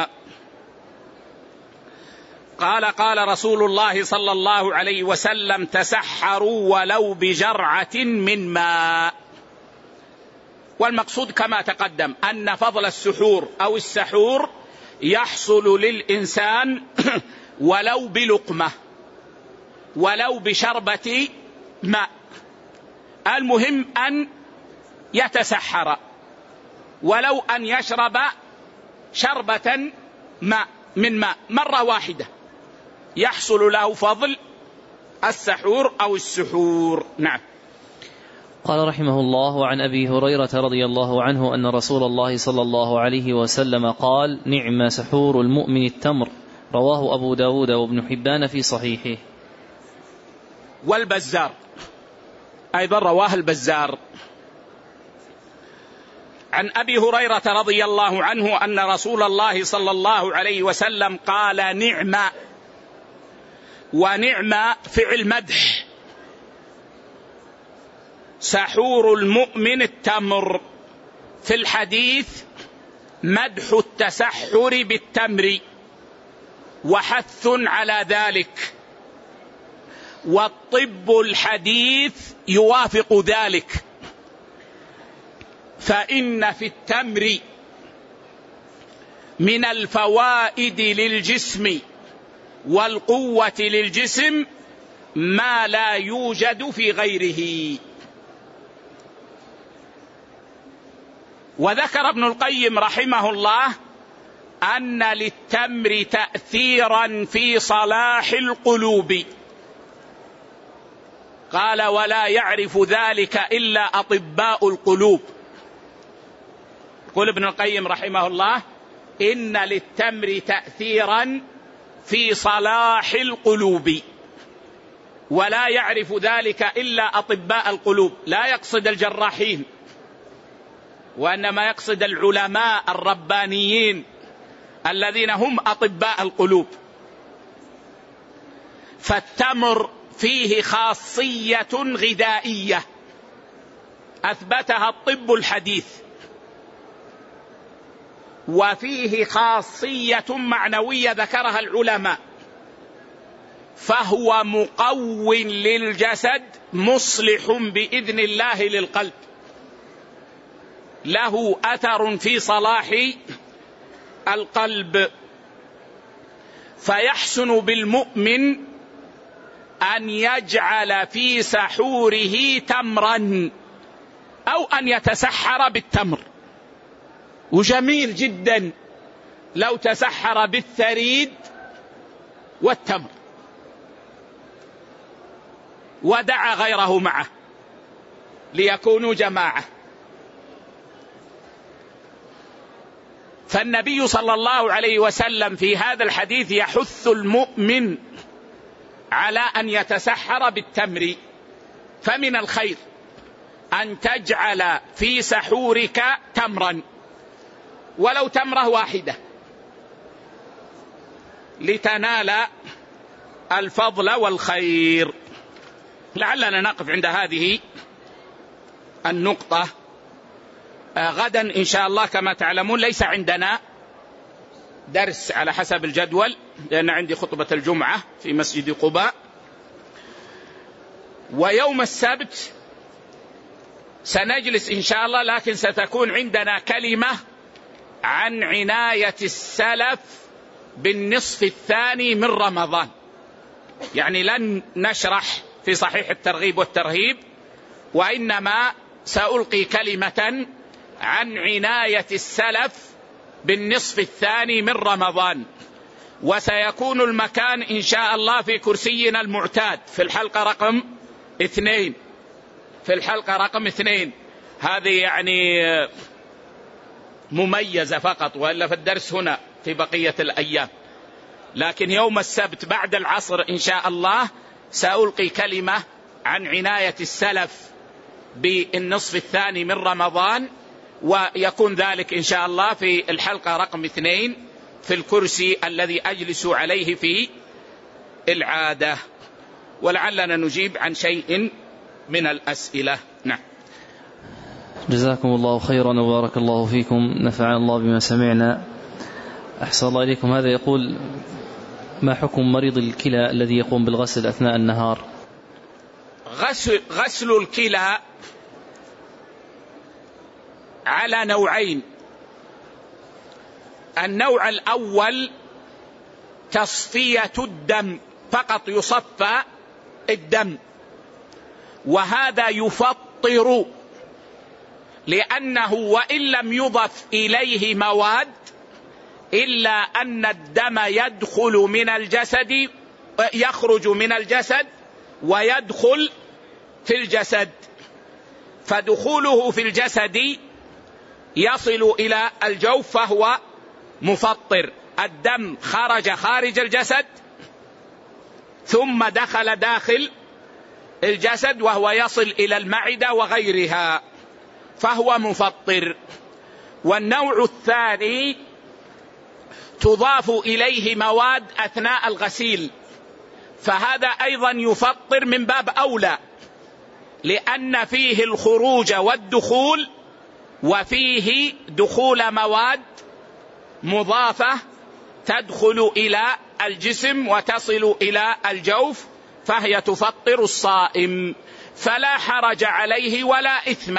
قال: قال رسول الله صلى الله عليه وسلم: تسحروا ولو بجرعة من ماء. والمقصود كما تقدم أن فضل السحور أو السحور يحصل للإنسان ولو بلقمة، ولو بشربة ماء، المهم أن يتسحر، ولو أن يشرب شربة ماء من ماء مرة واحدة يحصل له فضل السحور أو السحور. نعم. قال رحمه الله: عن أبي هريرة رضي الله عنه أن رسول الله صلى الله عليه وسلم قال: نعم سحور المؤمن التمر. رواه أبو داود وابن حبان في صحيحه. والبزار أيضا رواه البزار. عن أبي هريرة رضي الله عنه أن رسول الله صلى الله عليه وسلم قال: نعم. ونعم فعل مدح، سحور المؤمن التمر. في الحديث مدح التسحر بالتمر وحث على ذلك، والطب الحديث يوافق ذلك، فإن في التمر من الفوائد للجسم والقوة للجسم ما لا يوجد في غيره. وذكر ابن القيم رحمه الله أن للتمر تأثيرا في صلاح القلوب، قال ولا يعرف ذلك إلا أطباء القلوب. يقول ابن القيم رحمه الله إن للتمر تأثيرا في صلاح القلوب، ولا يعرف ذلك إلا أطباء القلوب. لا يقصد الجراحين، وإنما يقصد العلماء الربانيين الذين هم أطباء القلوب. فالتمر فيه خاصية غذائية أثبتها الطب الحديث، وفيه خاصية معنوية ذكرها العلماء، فهو مقو للجسد مصلح بإذن الله للقلب، له أثر في صلاح القلب. فيحسن بالمؤمن أن يجعل في سحوره تمرا أو أن يتسحر بالتمر، وجميل جدا لو تسحر بالثريد والتمر ودعا غيره معه ليكونوا جماعة. فالنبي صلى الله عليه وسلم في هذا الحديث يحث المؤمن على أن يتسحر بالتمر. فمن الخير أن تجعل في سحورك تمرا ولو تمرة واحدة لتنال الفضل والخير. لعلنا نقف عند هذه النقطة. غدا إن شاء الله كما تعلمون ليس عندنا درس على حسب الجدول، لأن عندي خطبة الجمعة في مسجد قباء. ويوم السبت سنجلس إن شاء الله، لكن ستكون عندنا كلمة عن عناية السلف بالنصف الثاني من رمضان. يعني لن نشرح في صحيح الترغيب والترهيب، وإنما سألقي كلمة عن عناية السلف بالنصف الثاني من رمضان. وسيكون المكان إن شاء الله في كرسينا المعتاد في الحلقة رقم 2. في الحلقة رقم 2 هذه يعني مميزة فقط، وإلا في الدرس هنا في بقية الأيام. لكن يوم السبت بعد العصر إن شاء الله سألقي كلمة عن عناية السلف بالنصف الثاني من رمضان، ويكون ذلك إن شاء الله في الحلقة رقم 2 في الكرسي الذي أجلس عليه في العادة. ولعلنا نجيب عن شيء من الأسئلة. نعم. جزاكم الله خيرا وبارك الله فيكم، نفعنا الله بما سمعنا. أحسن الله إليكم. هذا يقول: ما حكم مريض الكلى الذي يقوم بالغسل أثناء النهار؟ غسل الكلى على نوعين. النوع الأول تصفية الدم، فقط يصفى الدم، وهذا يفطر، لأنه وإن لم يضف إليه مواد إلا أن الدم يدخل من الجسد، يخرج من الجسد ويدخل في الجسد، فدخوله في الجسد يصل إلى الجوف فهو مفطر. الدم خرج خارج الجسد ثم دخل داخل الجسد وهو يصل إلى المعدة وغيرها، فهو مفطر. والنوع الثاني تضاف إليه مواد أثناء الغسيل، فهذا أيضا يفطر من باب أولى، لأن فيه الخروج والدخول، وفيه دخول مواد مضافة تدخل إلى الجسم وتصل إلى الجوف، فهي تفطر الصائم. فلا حرج عليه ولا إثم،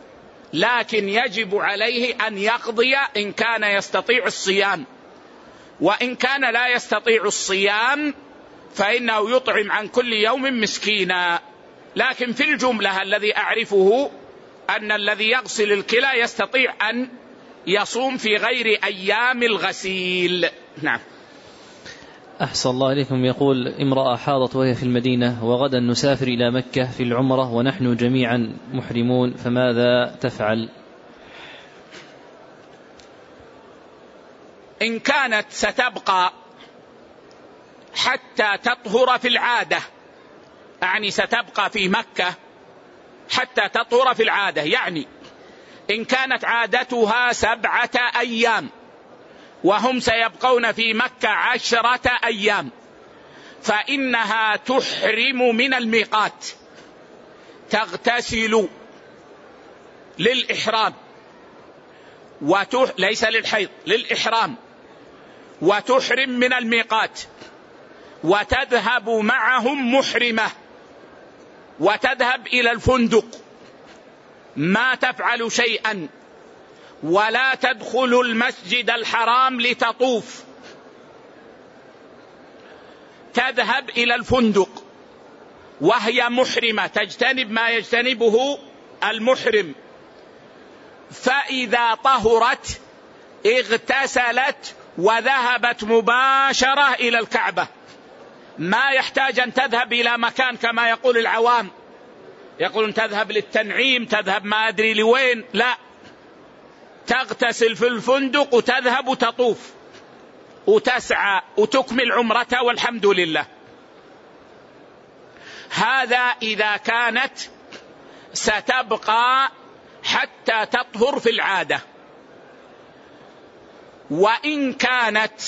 لكن يجب عليه أن يقضي إن كان يستطيع الصيام، وإن كان لا يستطيع الصيام فإنه يطعم عن كل يوم مسكينا. لكن في الجملة الذي أعرفه أن الذي يغسل الكلى يستطيع أن يصوم في غير أيام الغسيل. نعم. أحسن الله إليكم. يقول: امرأة حاضت وهي في المدينة وغدا نسافر إلى مكة في العمرة ونحن جميعا محرمون، فماذا تفعل؟ إن كانت ستبقى حتى تطهر في العادة، يعني ستبقى في مكة حتى تطهر في العادة، يعني إن كانت عادتها 7 أيام وهم سيبقون في مكة 10 أيام، فإنها تحرم من الميقات، تغتسل للإحرام ليس للحيض، للإحرام، وتحرم من الميقات، وتذهب معهم محرمة، وتذهب إلى الفندق، ما تفعل شيئا، ولا تدخل المسجد الحرام لتطوف، تذهب إلى الفندق وهي محرمة، تجتنب ما يجتنبه المحرم، فإذا طهرت اغتسلت وذهبت مباشرة إلى الكعبة، ما يحتاج أن تذهب إلى مكان كما يقول العوام، يقولون تذهب للتنعيم، تذهب ما أدري لوين، لا، تغتسل في الفندق وتذهب وتطوف وتسعى وتكمل عمرتها والحمد لله. هذا إذا كانت ستبقى حتى تطهر في العادة. وإن كانت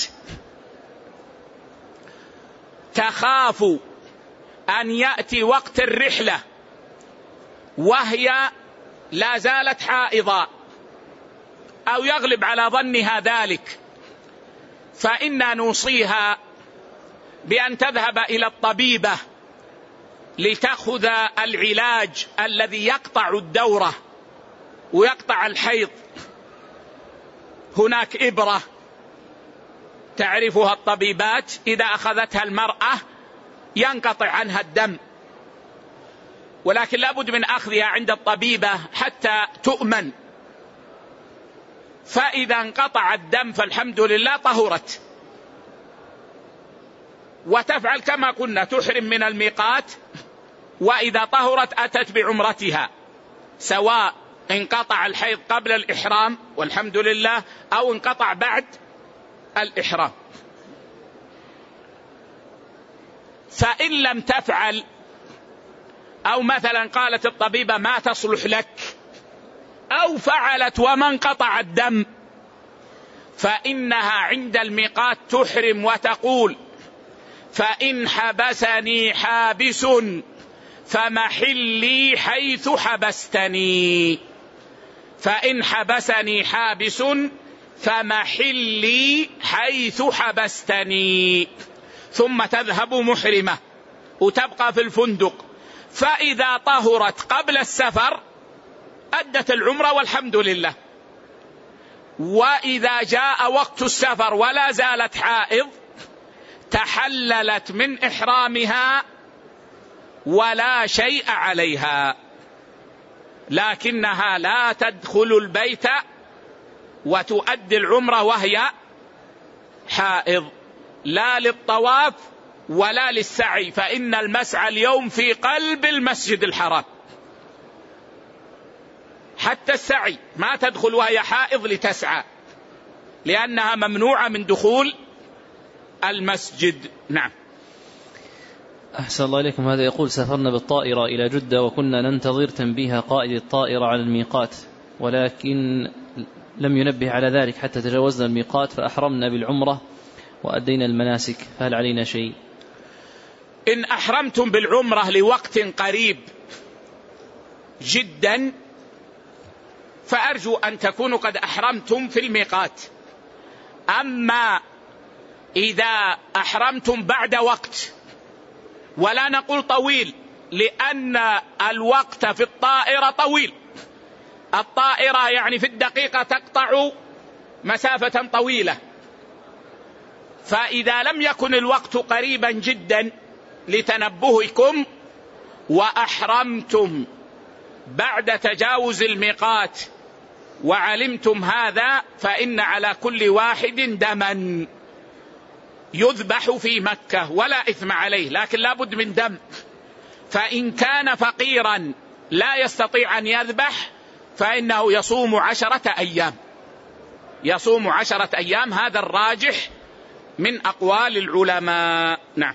تخاف أن يأتي وقت الرحلة وهي لا زالت حائضة أو يغلب على ظنها ذلك، فإنا نوصيها بأن تذهب إلى الطبيبة لتأخذ العلاج الذي يقطع الدورة ويقطع الحيض. هناك إبرة تعرفها الطبيبات، إذا أخذتها المرأة ينقطع عنها الدم، ولكن لا بد من أخذها عند الطبيبة حتى تؤمن، فإذا انقطع الدم فالحمد لله طهرت، وتفعل كما قلنا، تحرم من الميقات، وإذا طهرت أتت بعمرتها، سواء انقطع الحيض قبل الإحرام والحمد لله أو انقطع بعد الإحرام. فإن لم تفعل، أو مثلا قالت الطبيبة ما تصلح لك، أو فعلت وما انقطع الدم، فإنها عند الميقات تحرم وتقول: فإن حبسني حابس فمحلي حيث حبستني، فإن حبسني حابس فمحلي حيث حبستني، ثم تذهب محرمة وتبقى في الفندق، فإذا طهرت قبل السفر أدت العمرة والحمد لله. وإذا جاء وقت السفر ولا زالت حائض تحللت من إحرامها ولا شيء عليها، لكنها لا تدخل البيت وتؤدي العمرة وهي حائض، لا للطواف ولا للسعي، فإن المسعى اليوم في قلب المسجد الحرام، حتى السعي ما تدخل وهي حائض لتسعى، لأنها ممنوعة من دخول المسجد. نعم. أحسن الله إليكم. هذا يقول: سافرنا بالطائرة إلى جدة وكنا ننتظر تنبيه قائد الطائرة على الميقات، ولكن لم ينبه على ذلك حتى تجاوزنا الميقات فأحرمنا بالعمرة وأدينا المناسك، فهل علينا شيء؟ إن أحرمتم بالعمرة لوقت قريب جدا فأرجو أن تكونوا قد أحرمتم في الميقات. أما إذا أحرمتم بعد وقت، ولا نقول طويل لأن الوقت في الطائرة طويل، الطائرة يعني في الدقيقة تقطع مسافة طويلة، فإذا لم يكن الوقت قريبا جدا لتنبهكم وأحرمتم بعد تجاوز الميقات وعلمتم هذا، فإن على كل واحد دما يذبح في مكة ولا إثم عليه، لكن لا بد من دم. فإن كان فقيرا لا يستطيع أن يذبح فإنه يصوم 10 أيام، يصوم 10 أيام، هذا الراجح من أقوال العلماء. نعم.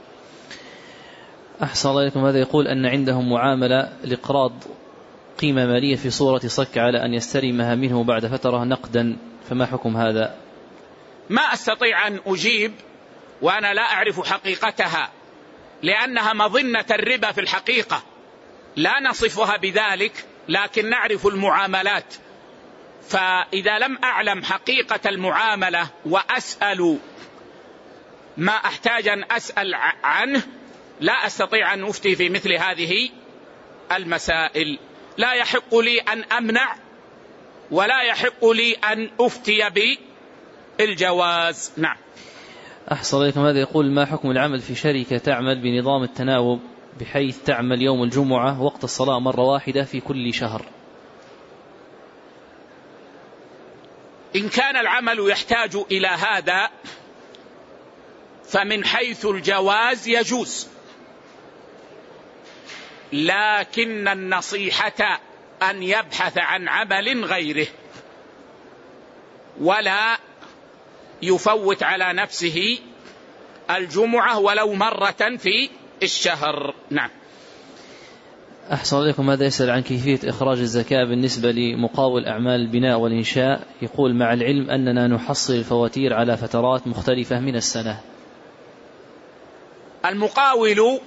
أحسن الله إليكم. هذا يقول أن عندهم معاملة لإقراض قيمة مالية في صورة صك على أن يستلمها منه بعد فترة نقدا، فما حكم هذا؟ ما أستطيع أن أجيب وأنا لا أعرف حقيقتها، لأنها مظنة الربا في الحقيقة، لا نصفها بذلك لكن نعرف المعاملات. فإذا لم أعلم حقيقة المعاملة وأسأل ما أحتاج أن أسأل عنه لا أستطيع أن أفتي في مثل هذه المسائل. لا يحق لي أن أمنع ولا يحق لي أن أفتي بالجواز. نعم. أحسن عليكم. هذا يقول ما حكم العمل في شركة تعمل بنظام التناوب بحيث تعمل يوم الجمعة وقت الصلاة مرة واحدة في كل شهر؟ إن كان العمل يحتاج إلى هذا فمن حيث الجواز يجوز، لكن النصيحة أن يبحث عن عمل غيره ولا يفوت على نفسه الجمعة ولو مرة في الشهر. نعم. أحسن عليكم. هذا يسأل عن كيفية إخراج الزكاة بالنسبة لمقاول أعمال البناء والإنشاء، يقول مع العلم أننا نحصل الفواتير على فترات مختلفة من السنة. المقاول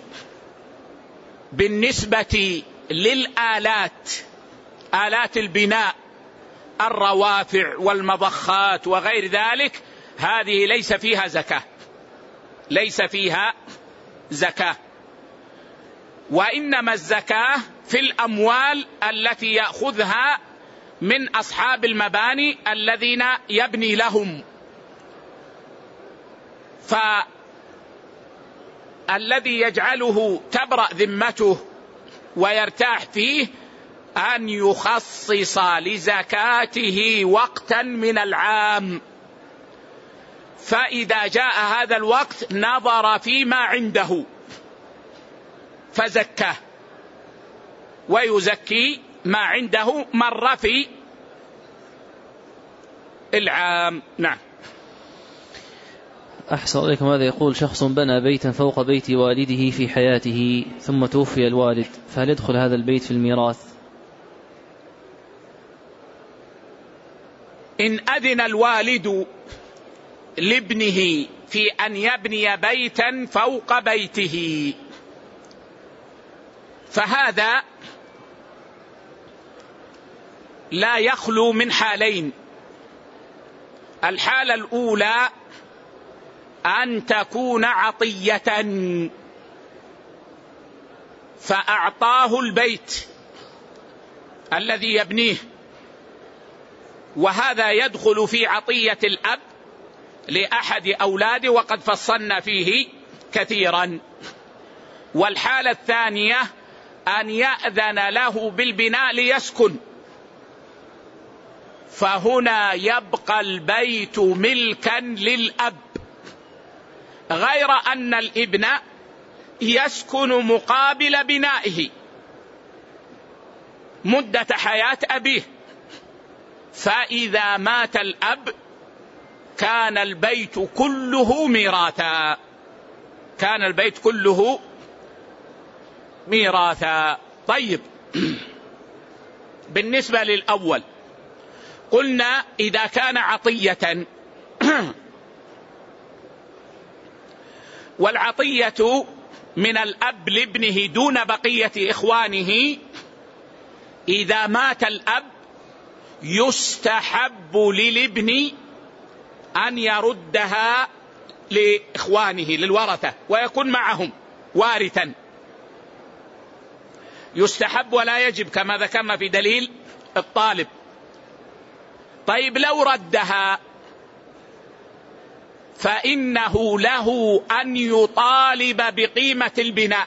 بالنسبة للآلات، آلات البناء، الروافع والمضخات وغير ذلك، هذه ليس فيها زكاة، ليس فيها زكاة، وإنما الزكاة في الأموال التي يأخذها من أصحاب المباني الذين يبني لهم. فالذي يجعله تبرأ ذمته ويرتاح فيه أن يخصص لزكاته وقتا من العام، فإذا جاء هذا الوقت نظر فيما عنده فزكاه، ويزكي ما عنده مرة في العام. نعم. أحسن عليكم. هذا يقول شخص بنى بيتا فوق بيت والده في حياته ثم توفي الوالد، فهل يدخل هذا البيت في الميراث؟ إن أذن الوالد لابنه في أن يبني بيتا فوق بيته فهذا لا يخلو من حالين. الحالة الأولى أن تكون عطية فأعطاه البيت الذي يبنيه، وهذا يدخل في عطية الأب لأحد أولاده وقد فصلنا فيه كثيرا. والحالة الثانية أن يأذن له بالبناء ليسكن، فهنا يبقى البيت ملكا للأب، غير أن الابن يسكن مقابل بنائه مدة حياة أبيه، فإذا مات الأب كان البيت كله ميراثا، كان البيت كله ميراثا. طيب، بالنسبة للأول قلنا إذا كان عطية، والعطية من الأب لابنه دون بقية إخوانه، إذا مات الأب يستحب للابن أن يردها لإخوانه للورثة ويكون معهم وارثا، يستحب ولا يجب كما ذكرنا في دليل الطالب. طيب لو ردها فإنه له أن يطالب بقيمة البناء،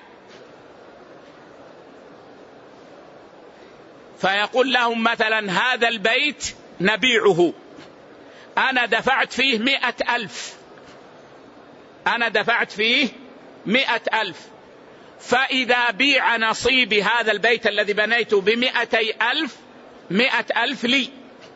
فيقول لهم مثلا هذا البيت نبيعه، أنا دفعت فيه 100,000، أنا دفعت فيه 100,000، فإذا بيع نصيب هذا البيت الذي بنيته ب200,000، 100,000 لي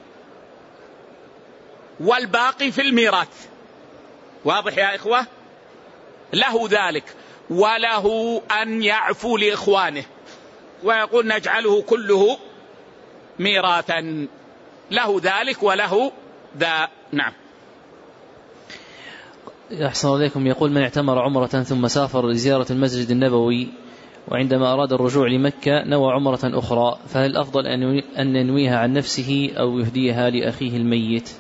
والباقي في الميراث. واضح يا إخوة؟ له ذلك، وله أن يعفو لإخوانه ويقول نجعله كله ميراثا، له ذلك وله ذا. نعم. أحسن عليكم. يقول من اعتمر عمرة ثم سافر لزيارة المسجد النبوي وعندما أراد الرجوع لمكة نوى عمرة أخرى، فهل الأفضل أن ينويها عن نفسه أو يهديها لأخيه الميت؟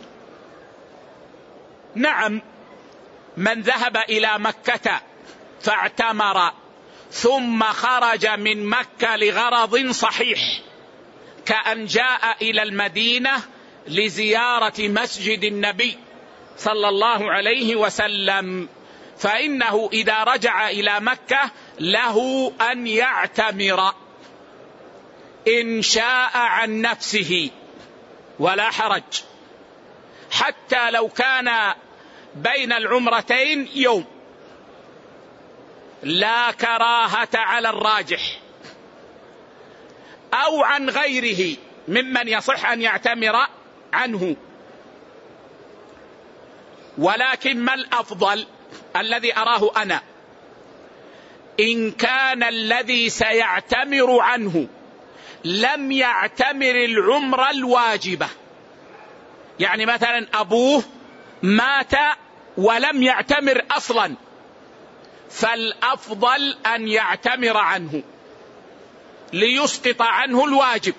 نعم، من ذهب إلى مكة فاعتمر ثم خرج من مكة لغرض صحيح، كأن جاء إلى المدينة لزيارة مسجد النبي صلى الله عليه وسلم، فإنه إذا رجع إلى مكة له أن يعتمر إن شاء عن نفسه ولا حرج، حتى لو كان بين العمرتين يوم، لا كراهة على الراجح، أو عن غيره ممن يصح أن يعتمر عنه. ولكن ما الأفضل الذي أراه أنا؟ إن كان الذي سيعتمر عنه لم يعتمر العمرة الواجبة، يعني مثلا أبوه مات ولم يعتمر أصلا، فالأفضل أن يعتمر عنه ليسقط عنه الواجب.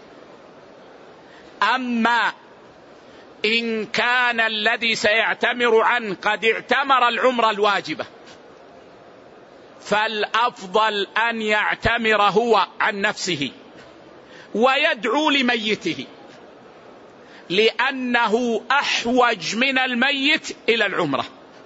أما إن كان الذي سيعتمر عنه قد اعتمر العمرة الواجبة، فالأفضل أن يعتمر هو عن نفسه ويدعو لميته، لأنه أحوج من الميت إلى العمرة.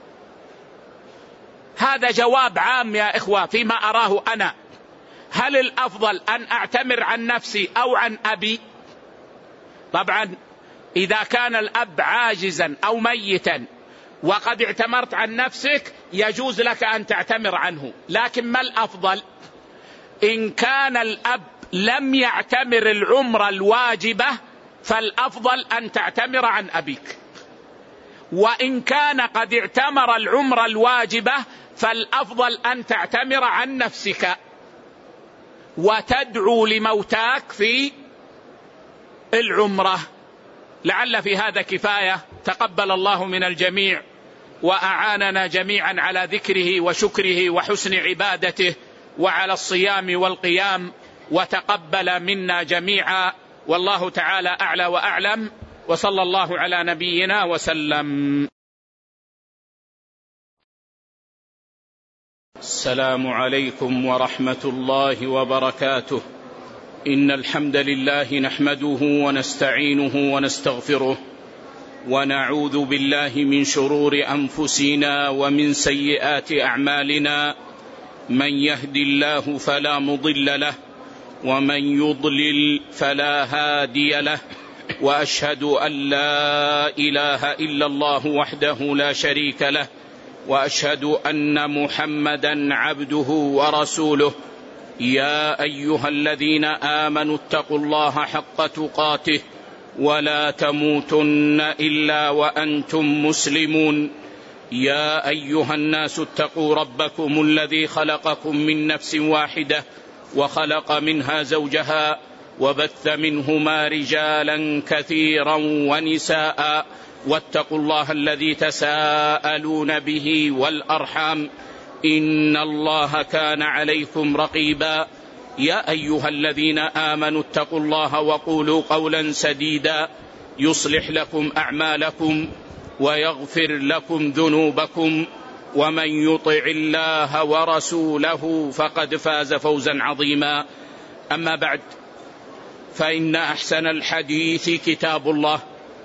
هذا جواب عام يا إخوة فيما أراه أنا. هل الأفضل أن أعتمر عن نفسي أو عن أبي؟ طبعا إذا كان الأب عاجزا أو ميتا وقد اعتمرت عن نفسك يجوز لك أن تعتمر عنه، لكن ما الأفضل؟ إن كان الأب لم يعتمر العمرة الواجبة فالأفضل أن تعتمر عن أبيك، وإن كان قد اعتمر العمرة الواجبة فالأفضل أن تعتمر عن نفسك وتدعو لموتاك في العمرة. لعل في هذا كفاية. تقبل الله من الجميع وأعاننا جميعا على ذكره وشكره وحسن عبادته وعلى الصيام والقيام، وتقبل منا جميعا، والله تعالى أعلى وأعلم، وصلى الله على نبينا وسلم. السلام عليكم ورحمة الله وبركاته. إن الحمد لله نحمده ونستعينه ونستغفره، ونعوذ بالله من شرور أنفسنا ومن سيئات أعمالنا، من يهد الله فلا مضل له ومن يضلل فلا هادي له، وأشهد أن لا إله إلا الله وحده لا شريك له، وأشهد أن محمدا عبده ورسوله. يا أيها الذين آمنوا اتقوا الله حق تقاته ولا تموتن إلا وأنتم مسلمون. يا أيها الناس اتقوا ربكم الذي خلقكم من نفس واحدة وخلق منها زوجها وبث منهما رجالا كثيرا ونساء، واتقوا الله الذي تساءلون به والأرحام، إن الله كان عليكم رقيبا. يا أيها الذين آمنوا اتقوا الله وقولوا قولا سديدا يصلح لكم أعمالكم ويغفر لكم ذنوبكم، ومن يطع الله ورسوله فقد فاز فوزا عظيما. أما بعد، فإن أحسن الحديث كتاب الله،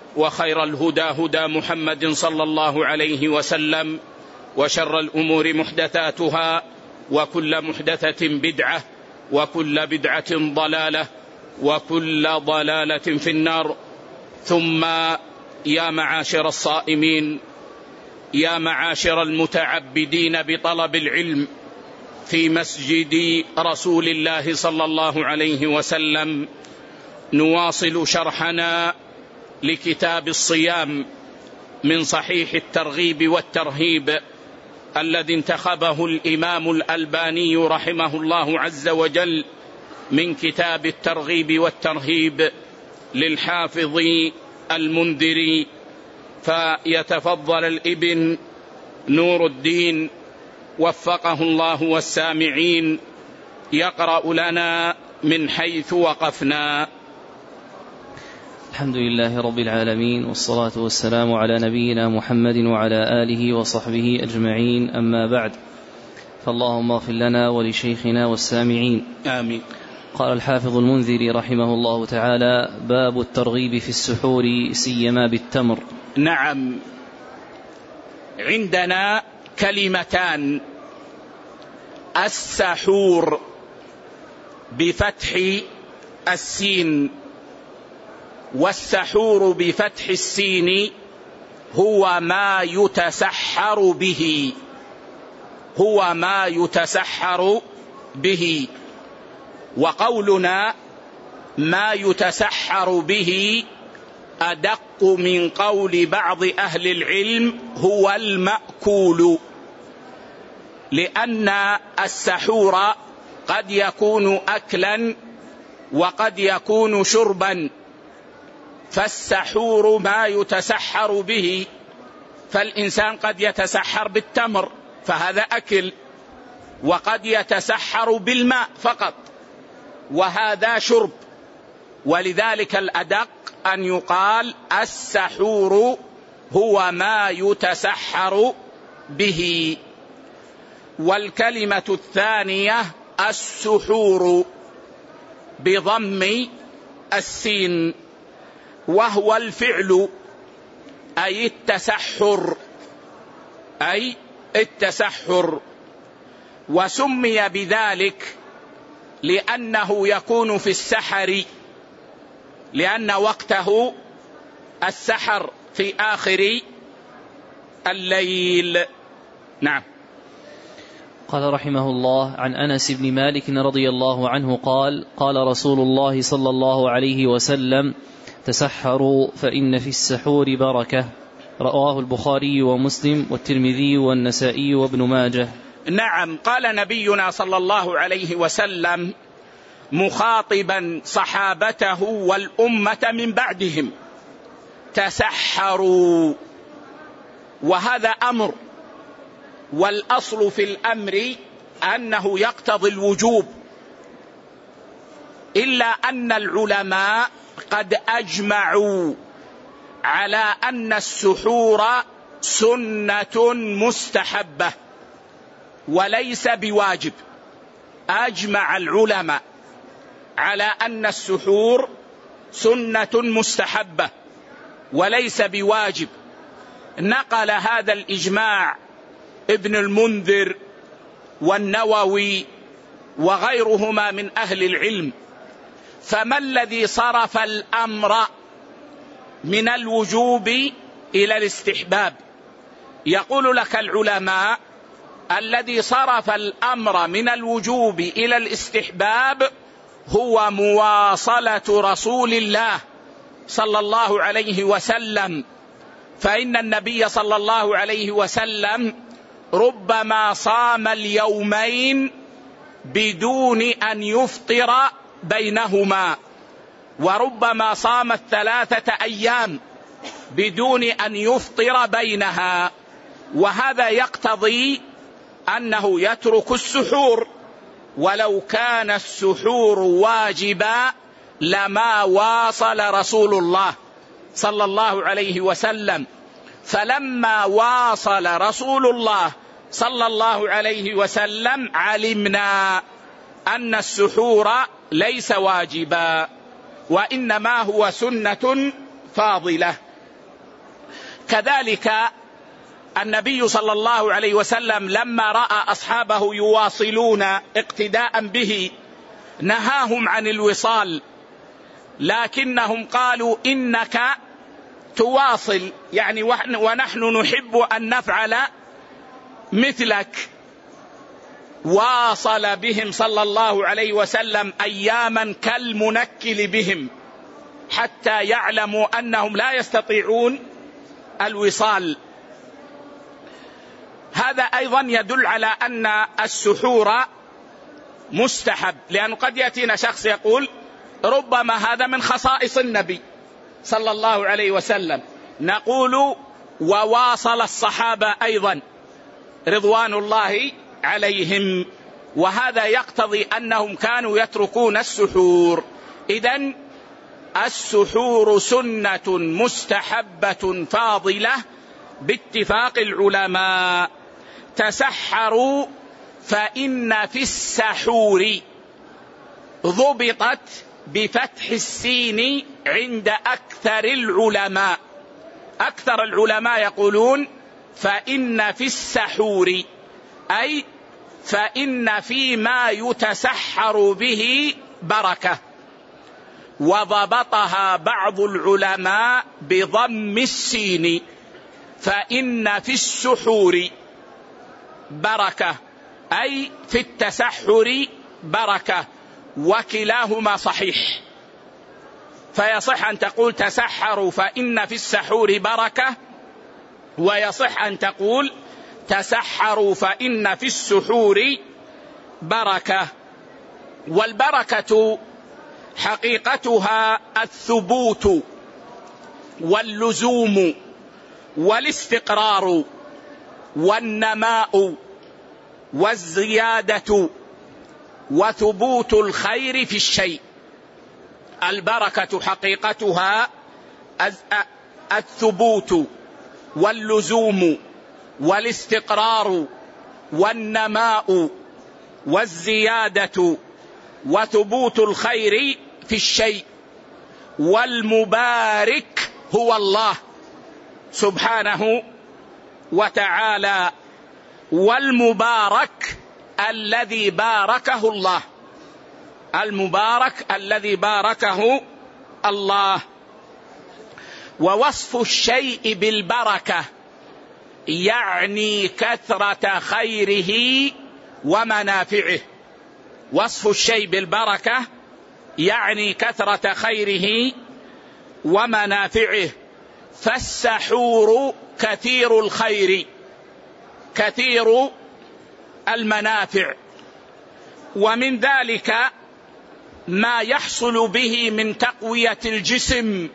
وخير الهدى هدى محمد صلى الله عليه وسلم، وشر الأمور محدثاتها، وكل محدثة بدعة، وكل بدعة ضلالة، وكل ضلالة في النار. ثم يا معاشر الصائمين، يا معاشر المتعبدين بطلب العلم في مسجد رسول الله صلى الله عليه وسلم، نواصل شرحنا لكتاب الصيام من صحيح الترغيب والترهيب الذي انتخبه الإمام الألباني رحمه الله عز وجل من كتاب الترغيب والترهيب للحافظ المنذري. فيتفضل الابن نور الدين وفقه الله والسامعين يقرأ لنا من حيث وقفنا. الحمد لله رب العالمين، والصلاة والسلام على نبينا محمد وعلى آله وصحبه أجمعين، أما بعد، فاللهم اغفر لنا ولشيخنا والسامعين، آمين. قال الحافظ المنذري رحمه الله تعالى: باب الترغيب في السحور سيما بالتمر. نعم، عندنا كلمتان: السحور بفتح السين، والسحور بفتح السين هو ما يتسحر به، هو ما يتسحر به. وقولنا ما يتسحر به أدق من قول بعض أهل العلم هو المأكول، لأن السحور قد يكون أكلا وقد يكون شربا. فالسحور ما يتسحر به، فالإنسان قد يتسحر بالتمر فهذا أكل، وقد يتسحر بالماء فقط وهذا شرب. ولذلك الأدق أن يقال السحور هو ما يتسحر به. والكلمة الثانية السحور بضم السين، وهو الفعل أي التسحر، أي التسحر. وسمي بذلك لأنه يكون في السحر، لأن وقته السحر في آخر الليل. نعم. قال رحمه الله: عن أنس بن مالك رضي الله عنه قال: قال رسول الله صلى الله عليه وسلم: تسحروا فإن في السحور بركة. رواه البخاري ومسلم والترمذي والنسائي وابن ماجه. نعم، قال نبينا صلى الله عليه وسلم مخاطبا صحابته والأمة من بعدهم: تسحروا. وهذا أمر، والأصل في الأمر أنه يقتضي الوجوب، إلا أن العلماء قد أجمعوا على أن السحور سنة مستحبة وليس بواجب. أجمع العلماء على أن السحور سنة مستحبة وليس بواجب. نقل هذا الإجماع ابن المنذر والنووي وغيرهما من أهل العلم. فما الذي صرف الأمر من الوجوب إلى الاستحباب؟ يقول لك العلماء: الذي صرف الأمر من الوجوب إلى الاستحباب هو مواصلة رسول الله صلى الله عليه وسلم، فإن النبي صلى الله عليه وسلم ربما صام اليومين بدون أن يفطر بينهما، وربما صام 3 أيام بدون أن يفطر بينها. وهذا يقتضي أنه يترك السحور، ولو كان السحور واجبا لما واصل رسول الله صلى الله عليه وسلم. فلما واصل رسول الله صلى الله عليه وسلم علمنا أن السحور ليس واجبا، وإنما هو سنة فاضلة. كذلك النبي صلى الله عليه وسلم لما رأى أصحابه يواصلون اقتداء به نهاهم عن الوصال، لكنهم قالوا إنك تواصل يعني ونحن نحب أن نفعل مثلك. واصل بهم صلى الله عليه وسلم أياما كالمنكل بهم حتى يعلموا أنهم لا يستطيعون الوصال. هذا أيضا يدل على أن السحور مستحب، لأنه قد يأتينا شخص يقول ربما هذا من خصائص النبي صلى الله عليه وسلم، نقول وواصل الصحابة أيضا رضوان الله عليهم، وهذا يقتضي أنهم كانوا يتركون السحور. إذن السحور سنة مستحبة فاضلة باتفاق العلماء. تسحروا فإن في السحور ضبطت بفتح السين عند أكثر العلماء. أكثر العلماء يقولون فإن في السحور أي فإن فيما يتسحر به بركة، وضبطها بعض العلماء بضم السين، فإن في السحور بركة أي في التسحر بركة، وكلاهما صحيح. فيصح أن تقول تسحروا فإن في السحور بركة، ويصح أن تقول تسحروا فإن في السحور بركة. والبركة حقيقتها الثبوت واللزوم والاستقرار والنماء والزيادة وثبوت الخير في الشيء. البركة حقيقتها الثبوت واللزوم والاستقرار والنماء والزيادة وثبوت الخير في الشيء. والمبارك هو الله سبحانه وتعالى، والمبارك الذي باركه الله، المبارك الذي باركه الله. ووصف الشيء بالبركة يعني كثرة خيره ومنافعه. وصف الشيء بالبركة يعني كثرة خيره ومنافعه. فالسحور كثير الخير كثير المنافع، ومن ذلك ما يحصل به من تقوية الجسم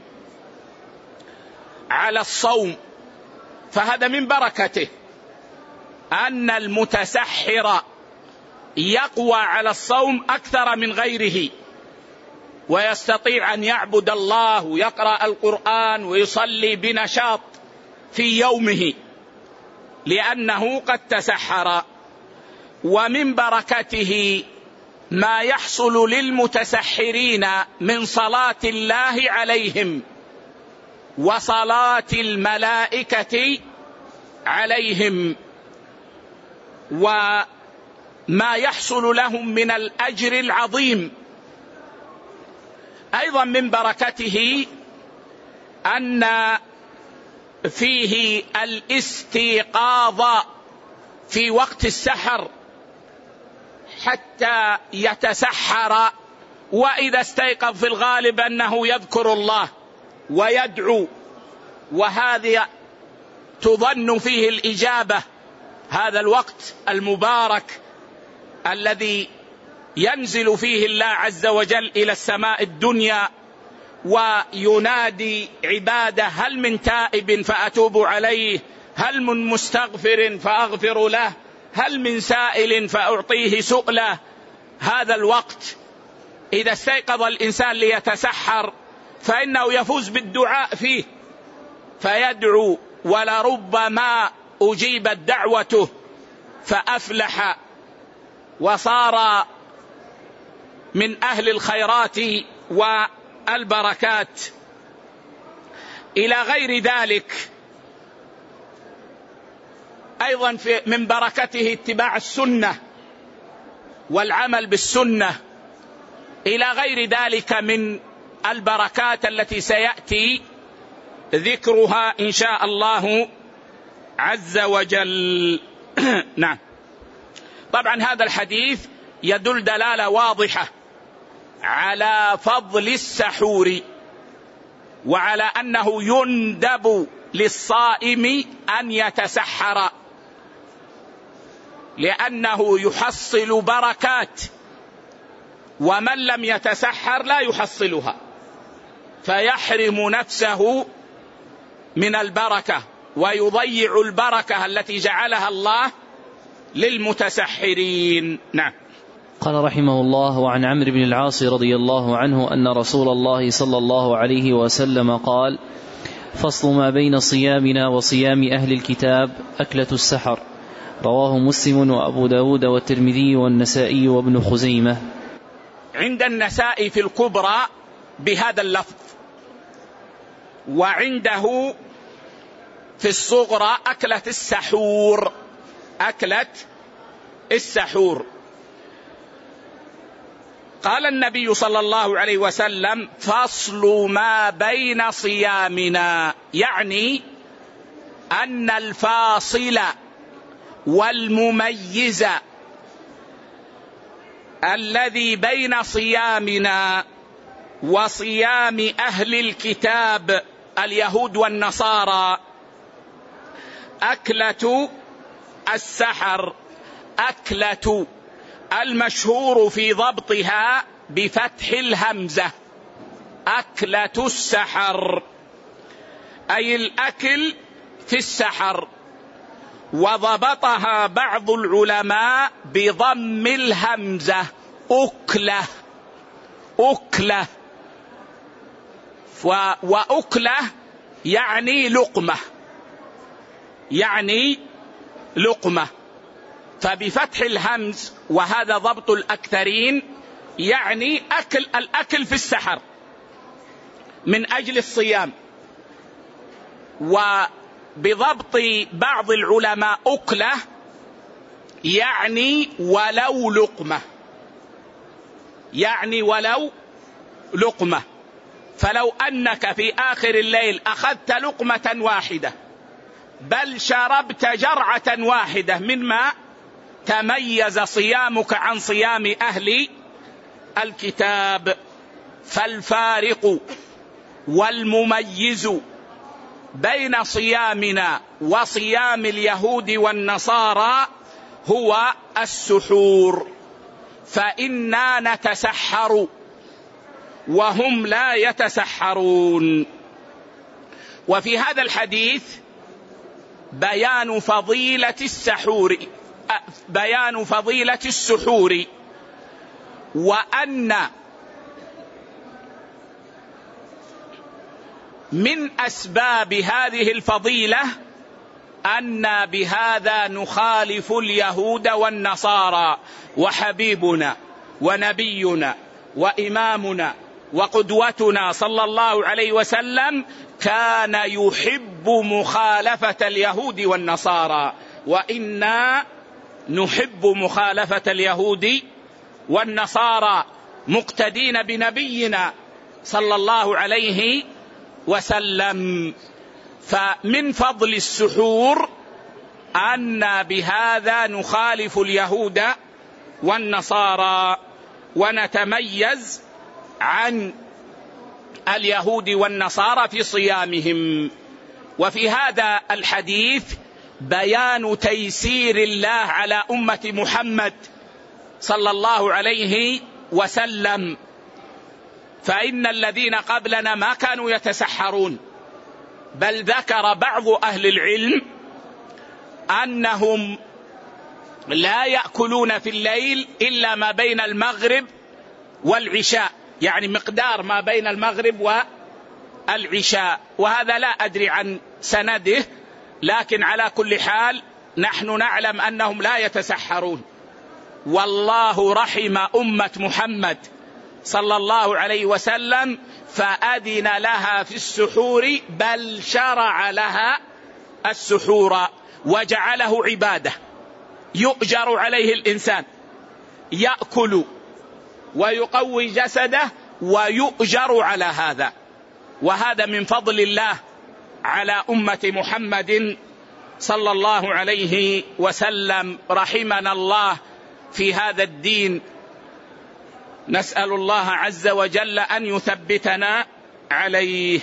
على الصوم، فهذا من بركته أن المتسحر يقوى على الصوم أكثر من غيره، ويستطيع أن يعبد الله ويقرأ القرآن ويصلي بنشاط في يومه لأنه قد تسحر. ومن بركته ما يحصل للمتسحرين من صلاة الله عليهم وصلاة الملائكة عليهم، وما يحصل لهم من الأجر العظيم. أيضا من بركته أن فيه الاستيقاظ في وقت السحر حتى يتسحر، وإذا استيقظ في الغالب أنه يذكر الله ويدعو، وهذا تظن فيه الإجابة. هذا الوقت المبارك الذي ينزل فيه الله عز وجل إلى السماء الدنيا وينادي عباده هل من تائب فأتوب عليه، هل من مستغفر فأغفر له، هل من سائل فأعطيه سؤله. هذا الوقت إذا استيقظ الإنسان ليتسحر فإنه يفوز بالدعاء فيه، فيدعو ولربما أجيبت دعوته فأفلح وصار من أهل الخيرات والبركات. إلى غير ذلك أيضا من بركته اتباع السنة والعمل بالسنة، إلى غير ذلك من البركات التي سيأتي ذكرها إن شاء الله عز وجل. نعم. طبعا هذا الحديث يدل دلالة واضحة على فضل السحور، وعلى أنه يندب للصائم أن يتسحر، لأنه يحصل بركات، ومن لم يتسحر لا يحصلها، فيحرم نفسه من البركة ويضيع البركة التي جعلها الله للمتسحرين. نعم. قال رحمه الله: وعن عمرو بن العاص رضي الله عنه أن رسول الله صلى الله عليه وسلم قال: فصل ما بين صيامنا وصيام أهل الكتاب أكلة السحر. رواه مسلم وأبو داود والترمذي والنسائي وابن خزيمة. عند النسائي في الكبرى بهذا اللفظ، وعنده في الصغرى أكلة السحور، أكلة السحور. قال النبي صلى الله عليه وسلم: فصل ما بين صيامنا، يعني أن الفاصل والمميز الذي بين صيامنا وصيام أهل الكتاب اليهود والنصارى أكلة السحر. أكلة المشهور في ضبطها بفتح الهمزة، أكلة السحر، أي الأكل في السحر. وضبطها بعض العلماء بضم الهمزة، أكلة، أكلة، وأكلة يعني لقمة، يعني لقمة. فبفتح الهمز، وهذا ضبط الأكثرين، يعني الأكل في السحر من أجل الصيام. وبضبط بعض العلماء أكلة يعني ولو لقمة، يعني ولو لقمة. فلو أنك في آخر الليل أخذت لقمة واحدة، بل شربت جرعة واحدة من ماء، تميز صيامك عن صيام أهل الكتاب. فالفارق والمميز بين صيامنا وصيام اليهود والنصارى هو السحور، فإنا نتسحر وهم لا يتسحرون. وفي هذا الحديث بيان فضيلة السحور، بيان فضيلة السحور، وأن من أسباب هذه الفضيلة أن بهذا نخالف اليهود والنصارى. وحبيبنا ونبينا وإمامنا وقدوتنا صلى الله عليه وسلم كان يحب مخالفة اليهود والنصارى، وإنا نحب مخالفة اليهود والنصارى مقتدين بنبينا صلى الله عليه وسلم. فمن فضل السحور أن بهذا نخالف اليهود والنصارى ونتميز عن اليهود والنصارى في صيامهم. وفي هذا الحديث بيان تيسير الله على أمة محمد صلى الله عليه وسلم، فإن الذين قبلنا ما كانوا يتسحرون، بل ذكر بعض أهل العلم أنهم لا يأكلون في الليل إلا ما بين المغرب والعشاء، يعني مقدار ما بين المغرب والعشاء. وهذا لا أدري عن سنده، لكن على كل حال نحن نعلم أنهم لا يتسحرون. والله رحم أمة محمد صلى الله عليه وسلم فأذن لها في السحور، بل شرع لها السحور. وجعله عبادة يؤجر عليه الإنسان، يأكل ويقوي جسده ويؤجر على هذا. وهذا من فضل الله على أمة محمد صلى الله عليه وسلم. رحمنا الله في هذا الدين، نسأل الله عز وجل أن يثبتنا عليه.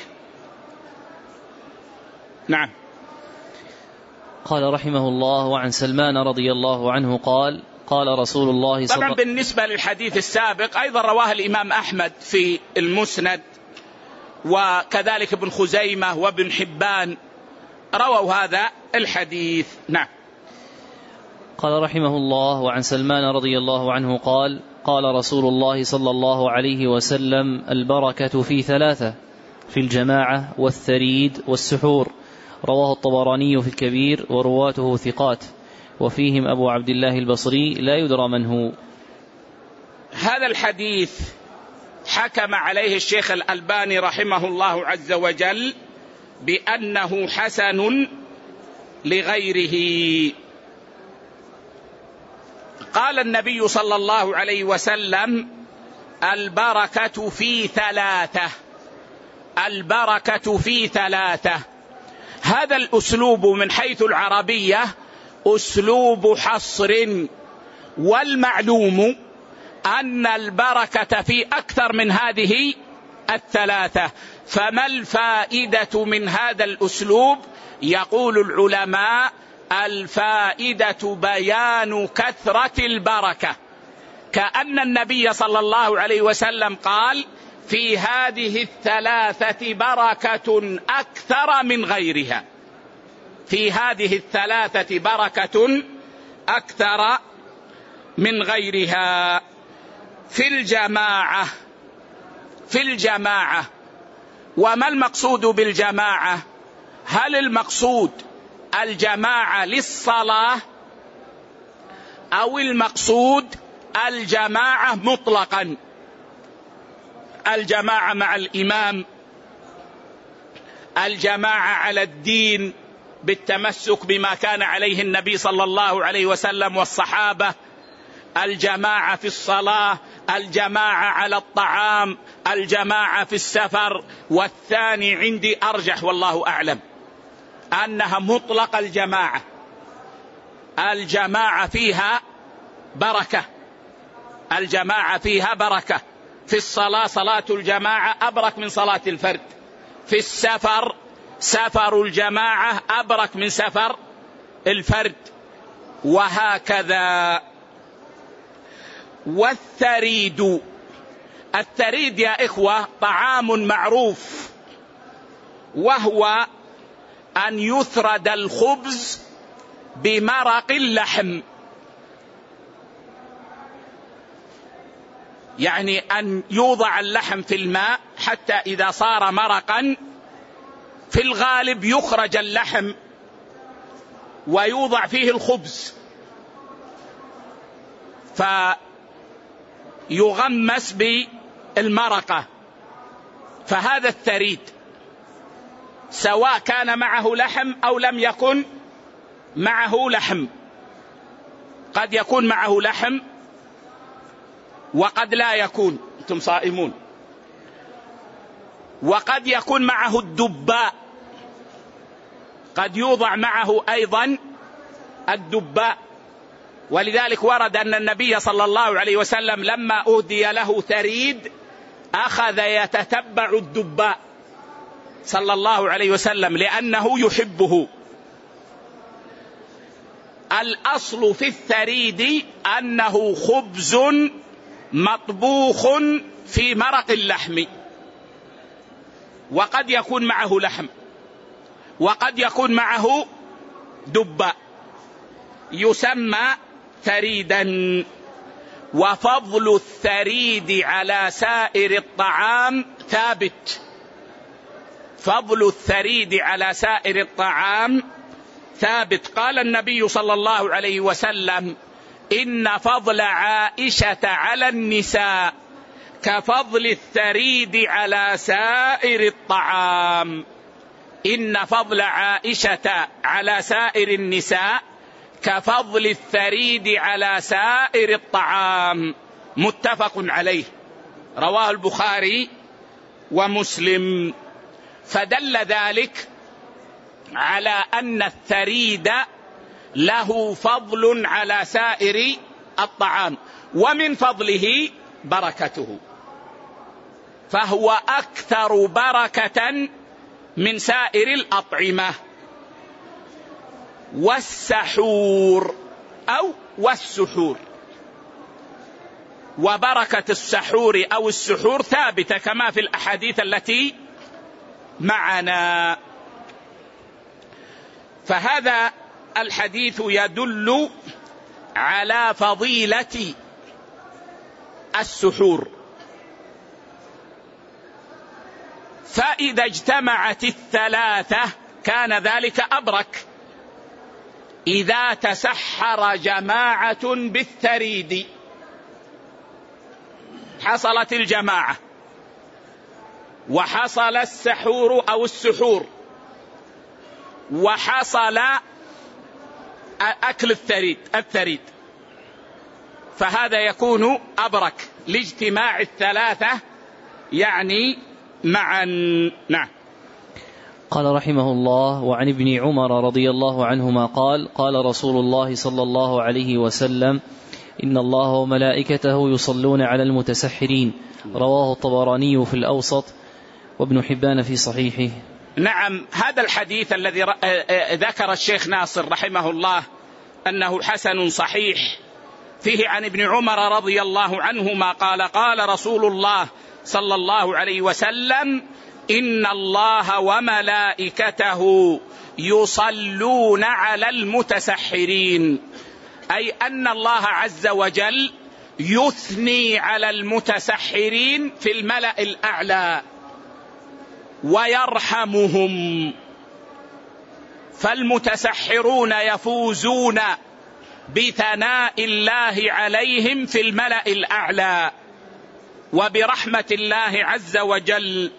نعم. قال رحمه الله: وعن سلمان رضي الله عنه قال: قال رسول الله صلى الله عليه وسلم. طبعا بالنسبة للحديث السابق أيضا رواه الإمام أحمد في المسند، وكذلك ابن خزيمة وابن حبان رووا هذا الحديث. نعم. قال رحمه الله: وعن سلمان رضي الله عنه قال: قال رسول الله صلى الله عليه وسلم: البركة في ثلاثة: في الجماعة والثريد والسحور. رواه الطبراني في الكبير ورواته ثقات، وفيهم أبو عبد الله البصري لا يدرى من هو. هذا الحديث حكم عليه الشيخ الألباني رحمه الله عز وجل بأنه حسن لغيره. قال النبي صلى الله عليه وسلم: البركة في ثلاثة. البركة في ثلاثة. هذا الأسلوب من حيث العربية أسلوب حصر، والمعلوم أن البركة في أكثر من هذه الثلاثة. فما الفائدة من هذا الأسلوب؟ يقول العلماء: الفائدة بيان كثرة البركة، كأن النبي صلى الله عليه وسلم قال: في هذه الثلاثة بركة أكثر من غيرها. في هذه الثلاثة بركة أكثر من غيرها. في الجماعة. في الجماعة. وما المقصود بالجماعة؟ هل المقصود الجماعة للصلاة، أو المقصود الجماعة مطلقا؟ الجماعة مع الإمام، الجماعة على الدين بالتمسك بما كان عليه النبي صلى الله عليه وسلم والصحابة، الجماعة في الصلاة، الجماعة على الطعام، الجماعة في السفر. والثاني عندي أرجح والله أعلم، أنها مطلق الجماعة. الجماعة فيها بركة، الجماعة فيها بركة. في الصلاة صلاة الجماعة أبرك من صلاة الفرد. في السفر سفر الجماعة أبرك من سفر الفرد، وهكذا. والثريد. الثريد يا إخوة طعام معروف، وهو أن يثرد الخبز بمرق اللحم، يعني أن يوضع اللحم في الماء حتى إذا صار مرقا، في الغالب يخرج اللحم ويوضع فيه الخبز فيغمس بالمرقة، فهذا الثريد، سواء كان معه لحم أو لم يكن معه لحم. قد يكون معه لحم وقد لا يكون، أنتم صائمون. وقد يكون معه الدباء، قد يوضع معه أيضا الدباء. ولذلك ورد أن النبي صلى الله عليه وسلم لما أهدي له ثريد أخذ يتتبع الدباء صلى الله عليه وسلم لأنه يحبه. الأصل في الثريد أنه خبز مطبوخ في مرق اللحم، وقد يكون معه لحم وقد يكون معه دباء، يسمى ثريدا. وفضل الثريد على سائر الطعام ثابت. فضل الثريد على سائر الطعام ثابت. قال النبي صلى الله عليه وسلم: إن فضل عائشة على النساء كفضل الثريد على سائر الطعام. إن فضل عائشة على سائر النساء كفضل الثريد على سائر الطعام، متفق عليه، رواه البخاري ومسلم. فدل ذلك على أن الثريد له فضل على سائر الطعام، ومن فضله بركته، فهو أكثر بركة من سائر الأطعمة. والسحور أو والسحور، وبركة السحور أو السحور ثابتة كما في الأحاديث التي معنا. فهذا الحديث يدل على فضيلة السحور. فإذا اجتمعت الثلاثة كان ذلك أبرك. إذا تسحر جماعة بالثريد حصلت الجماعة، وحصل السحور أو السحور، وحصل أكل الثريد، فهذا يكون أبرك لاجتماع الثلاثة يعني معا. نعم. قال رحمه الله: وعن ابن عمر رضي الله عنهما قال: قال رسول الله صلى الله عليه وسلم: إن الله وملائكته يصلون على المتسحرين. رواه الطبراني في الأوسط وابن حبان في صحيحه. نعم، هذا الحديث الذي ذكر الشيخ ناصر رحمه الله أنه حسن صحيح، فيه عن ابن عمر رضي الله عنهما قال: قال رسول الله صلى الله عليه وسلم: إن الله وملائكته يصلون على المتسحرين، أي أن الله عز وجل يثني على المتسحرين في الملأ الأعلى ويرحمهم، فالمتسحرون يفوزون بثناء الله عليهم في الملأ الأعلى وبرحمة الله عز وجل،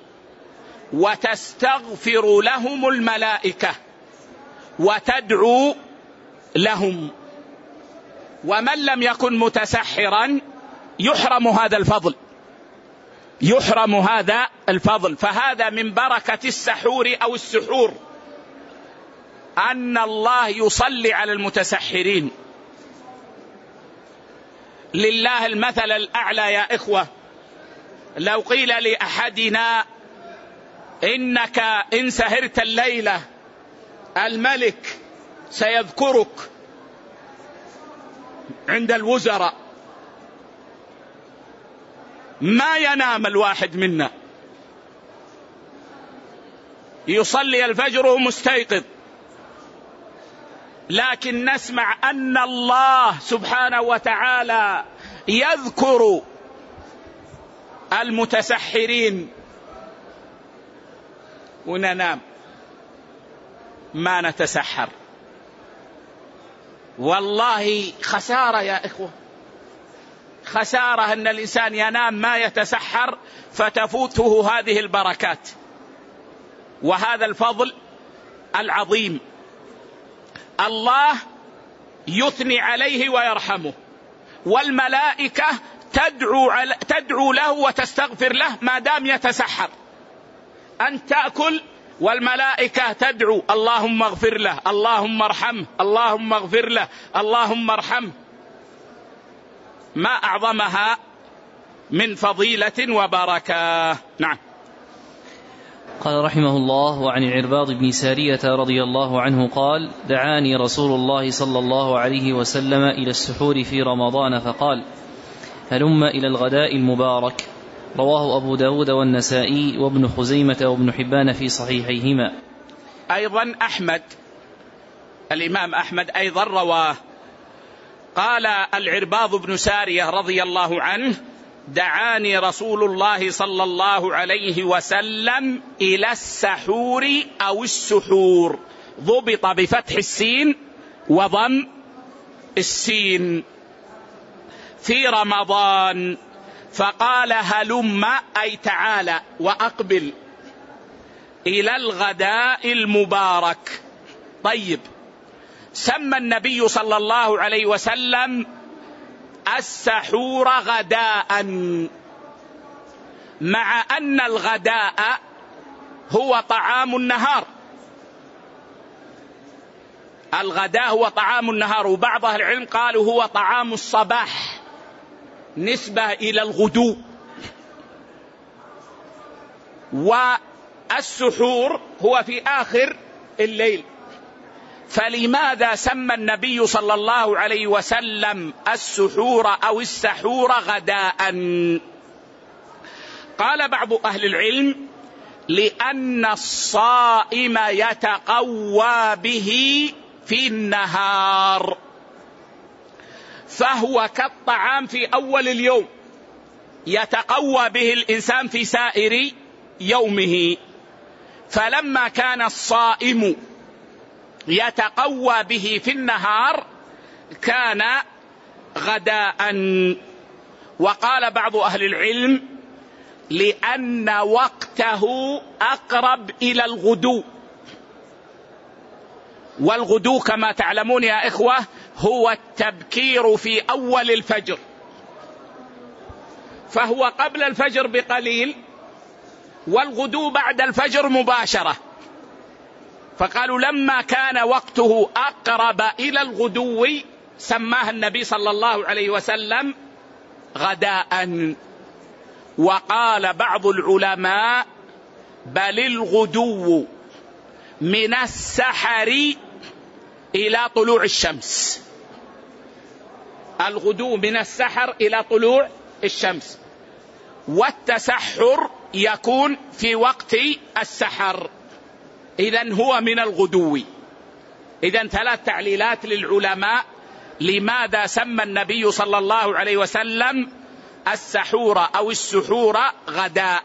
وتستغفر لهم الملائكة وتدعو لهم. ومن لم يكن متسحرا يحرم هذا الفضل، يحرم هذا الفضل. فهذا من بركة السحور أو السحور أن الله يصلي على المتسحرين. لله المثل الأعلى يا إخوة. لو قيل لأحدنا: إنك إن سهرت الليلة الملك سيذكرك عند الوزراء، ما ينام الواحد منا، يصلي الفجر ومستيقظ، لكن نسمع أن الله سبحانه وتعالى يذكر المتسحرين وننام ما نتسحر. والله خسارة يا إخوة، خسارة أن الإنسان ينام ما يتسحر فتفوته هذه البركات وهذا الفضل العظيم. الله يثني عليه ويرحمه، والملائكة تدعو له وتستغفر له ما دام يتسحر. أن تأكل والملائكة تدعو: اللهم اغفر له، اللهم ارحمه، اللهم اغفر له، اللهم ارحمه. ما أعظمها من فضيلة وبركة. نعم. قال رحمه الله: وعن العرباض بن سارية رضي الله عنه قال: دعاني رسول الله صلى الله عليه وسلم إلى السحور في رمضان فقال: هلم إلى الغداء المبارك. رواه أبو داود والنسائي وابن خزيمة وابن حبان في صحيحيهما. أيضا أحمد، الإمام أحمد أيضا رواه. قال العرباض بن سارية رضي الله عنه: دعاني رسول الله صلى الله عليه وسلم إلى السحور أو السحور، ضبط بفتح السين وضم السين، في رمضان، فقال: هلم أي تعالى وأقبل. إلى الغداء المبارك. طيب، سمى النبي صلى الله عليه وسلم السحور غداء، مع أن الغداء هو طعام النهار. الغداء هو طعام النهار، وبعض أهل العلم قالوا هو طعام الصباح نسبة إلى الغدو. والسحور هو في آخر الليل. فلماذا سمى النبي صلى الله عليه وسلم السحور أو السحور غداء؟ قال بعض أهل العلم لأن الصائم يتقوى به في النهار، فهو كالطعام في أول اليوم يتقوى به الإنسان في سائر يومه. فلما كان الصائم يتقوى به في النهار كان غداء. وقال بعض أهل العلم لأن وقته أقرب إلى الغدو، والغدو كما تعلمون يا إخوة هو التبكير في أول الفجر، فهو قبل الفجر بقليل، والغدو بعد الفجر مباشرة. فقالوا لما كان وقته أقرب إلى الغدو سماه النبي صلى الله عليه وسلم غداء. وقال بعض العلماء بل الغدو من السحر إلى طلوع الشمس، الغدو من السحر إلى طلوع الشمس، والتسحر يكون في وقت السحر، إذن هو من الغدو. إذن 3 تعليلات للعلماء لماذا سمى النبي صلى الله عليه وسلم السحور أو السحور غداء.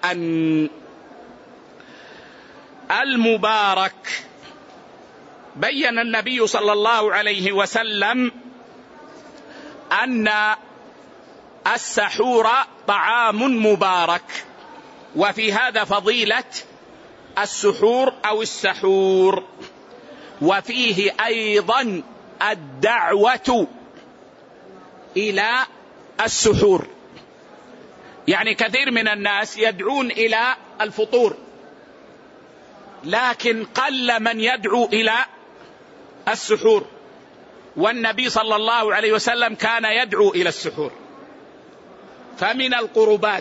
المبارك، بين النبي صلى الله عليه وسلم أن السحور طعام مبارك، وفي هذا فضيلة السحور أو السحور. وفيه أيضا الدعوة إلى السحور، يعني كثير من الناس يدعون إلى الفطور، لكن قل من يدعو إلى السحور، والنبي صلى الله عليه وسلم كان يدعو إلى السحور. فمن القربات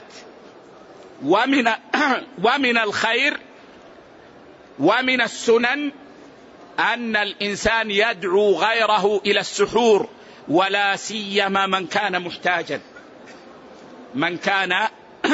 ومن الخير ومن السنن أن الإنسان يدعو غيره إلى السحور، ولا سيما من كان محتاجا، من كان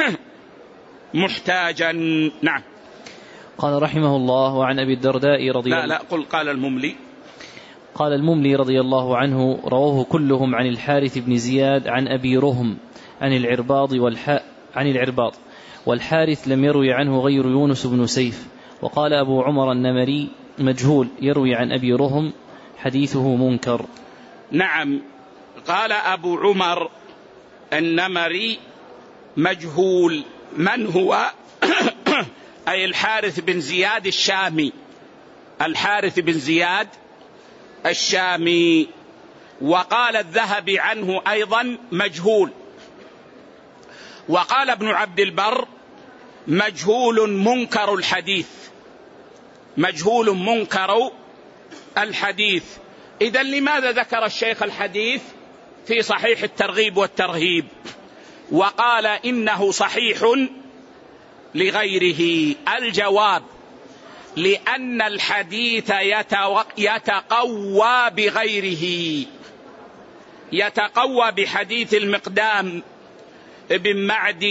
محتاجا. نعم. قال رحمه الله وعن أبي الدرداء رضي الله قال المملي. قال المملي رضي الله عنه رواه كلهم عن الحارث بن زياد عن أبي رهم عن العرباض والحارث لم يروي عنه غير يونس بن سيف. وقال أبو عمر النمري مجهول يروي عن أبي رهم حديثه منكر. نعم، قال أبو عمر النمري مجهول. من هو؟ أي الحارث بن زياد الشامي، الحارث بن زياد الشامي. وقال الذهبي عنه أيضا مجهول. وقال ابن عبد البر مجهول منكر الحديث، مجهول منكر الحديث. إذن لماذا ذكر الشيخ الحديث في صحيح الترغيب والترهيب وقال إنه صحيح لغيره؟ الجواب لأن الحديث يتقوى بغيره، يتقوى بحديث المقدام ابن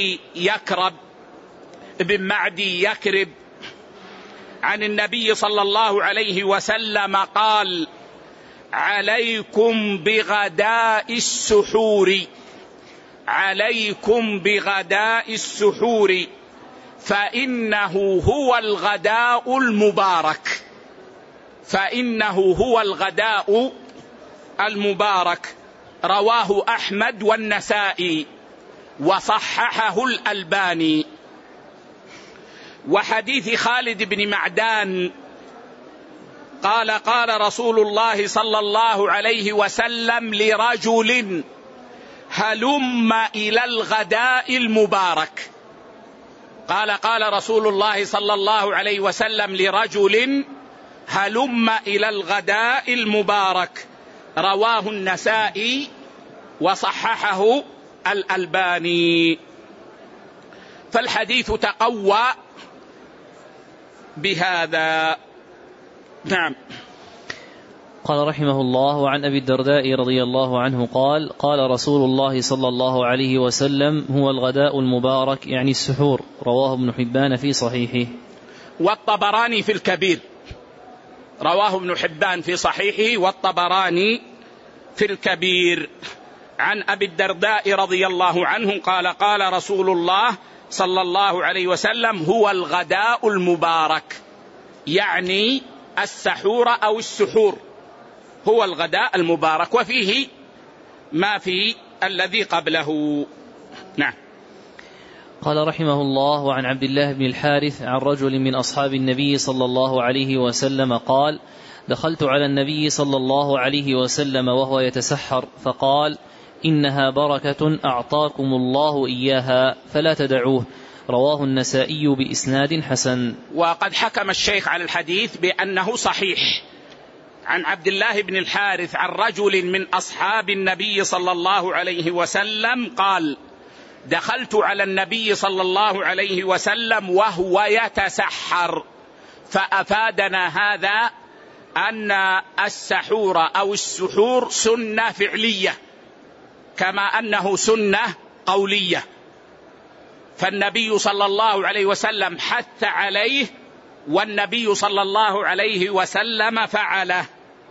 معدي يكرب عن النبي صلى الله عليه وسلم قال عليكم بغداء السحور، عليكم بغداء السحور فإنه هو الغداء المبارك، فإنه هو الغداء المبارك. رواه أحمد والنسائي وصححه الألباني. وحديث خالد بن معدان قال قال رسول الله صلى الله عليه وسلم لرجل هلم إلى الغداء المبارك. قال قال رسول الله صلى الله عليه وسلم لرجل هلم إلى الغداء المبارك، رواه النسائي وصححه الألباني. فالحديث تقوى بهذا. نعم. قال رحمه الله: عن أبي الدرداء رضي الله عنه قال قال رسول الله صلى الله عليه وسلم: هو الغداء المبارك، يعني السحور. رواه ابن حبان في صحيحه. والطبراني في الكبير، رواه ابن حبان في صحيحه والطبراني في الكبير. عن أبي الدرداء رضي الله عنه قال قال رسول الله صلى الله عليه وسلم: هو الغداء المبارك، يعني السحور أو السحور، هو الغداء المبارك، وفيه ما في الذي قبله. نعم. قال رحمه الله: وعن عبد الله بن الحارث عن رجل من أصحاب النبي صلى الله عليه وسلم قال: دخلت على النبي صلى الله عليه وسلم وهو يتسحر، فقال: إنها بركة أعطاكم الله إياها فلا تدعوه. رواه النسائي بإسناد حسن. وقد حكم الشيخ على الحديث بأنه صحيح. عن عبد الله بن الحارث عن رجل من أصحاب النبي صلى الله عليه وسلم قال: دخلت على النبي صلى الله عليه وسلم وهو يتسحر، فأفادنا هذا أن السحور أو السحور سنة فعلية كما أنه سنة قولية، فالنبي صلى الله عليه وسلم حث عليه، والنبي صلى الله عليه وسلم فعله.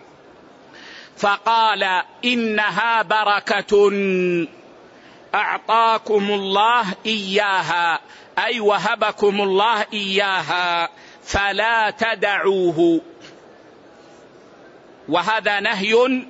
فقال: إنها بركة أعطاكم الله إياها، أي وهبكم الله إياها، فلا تدعوه. وهذا نهي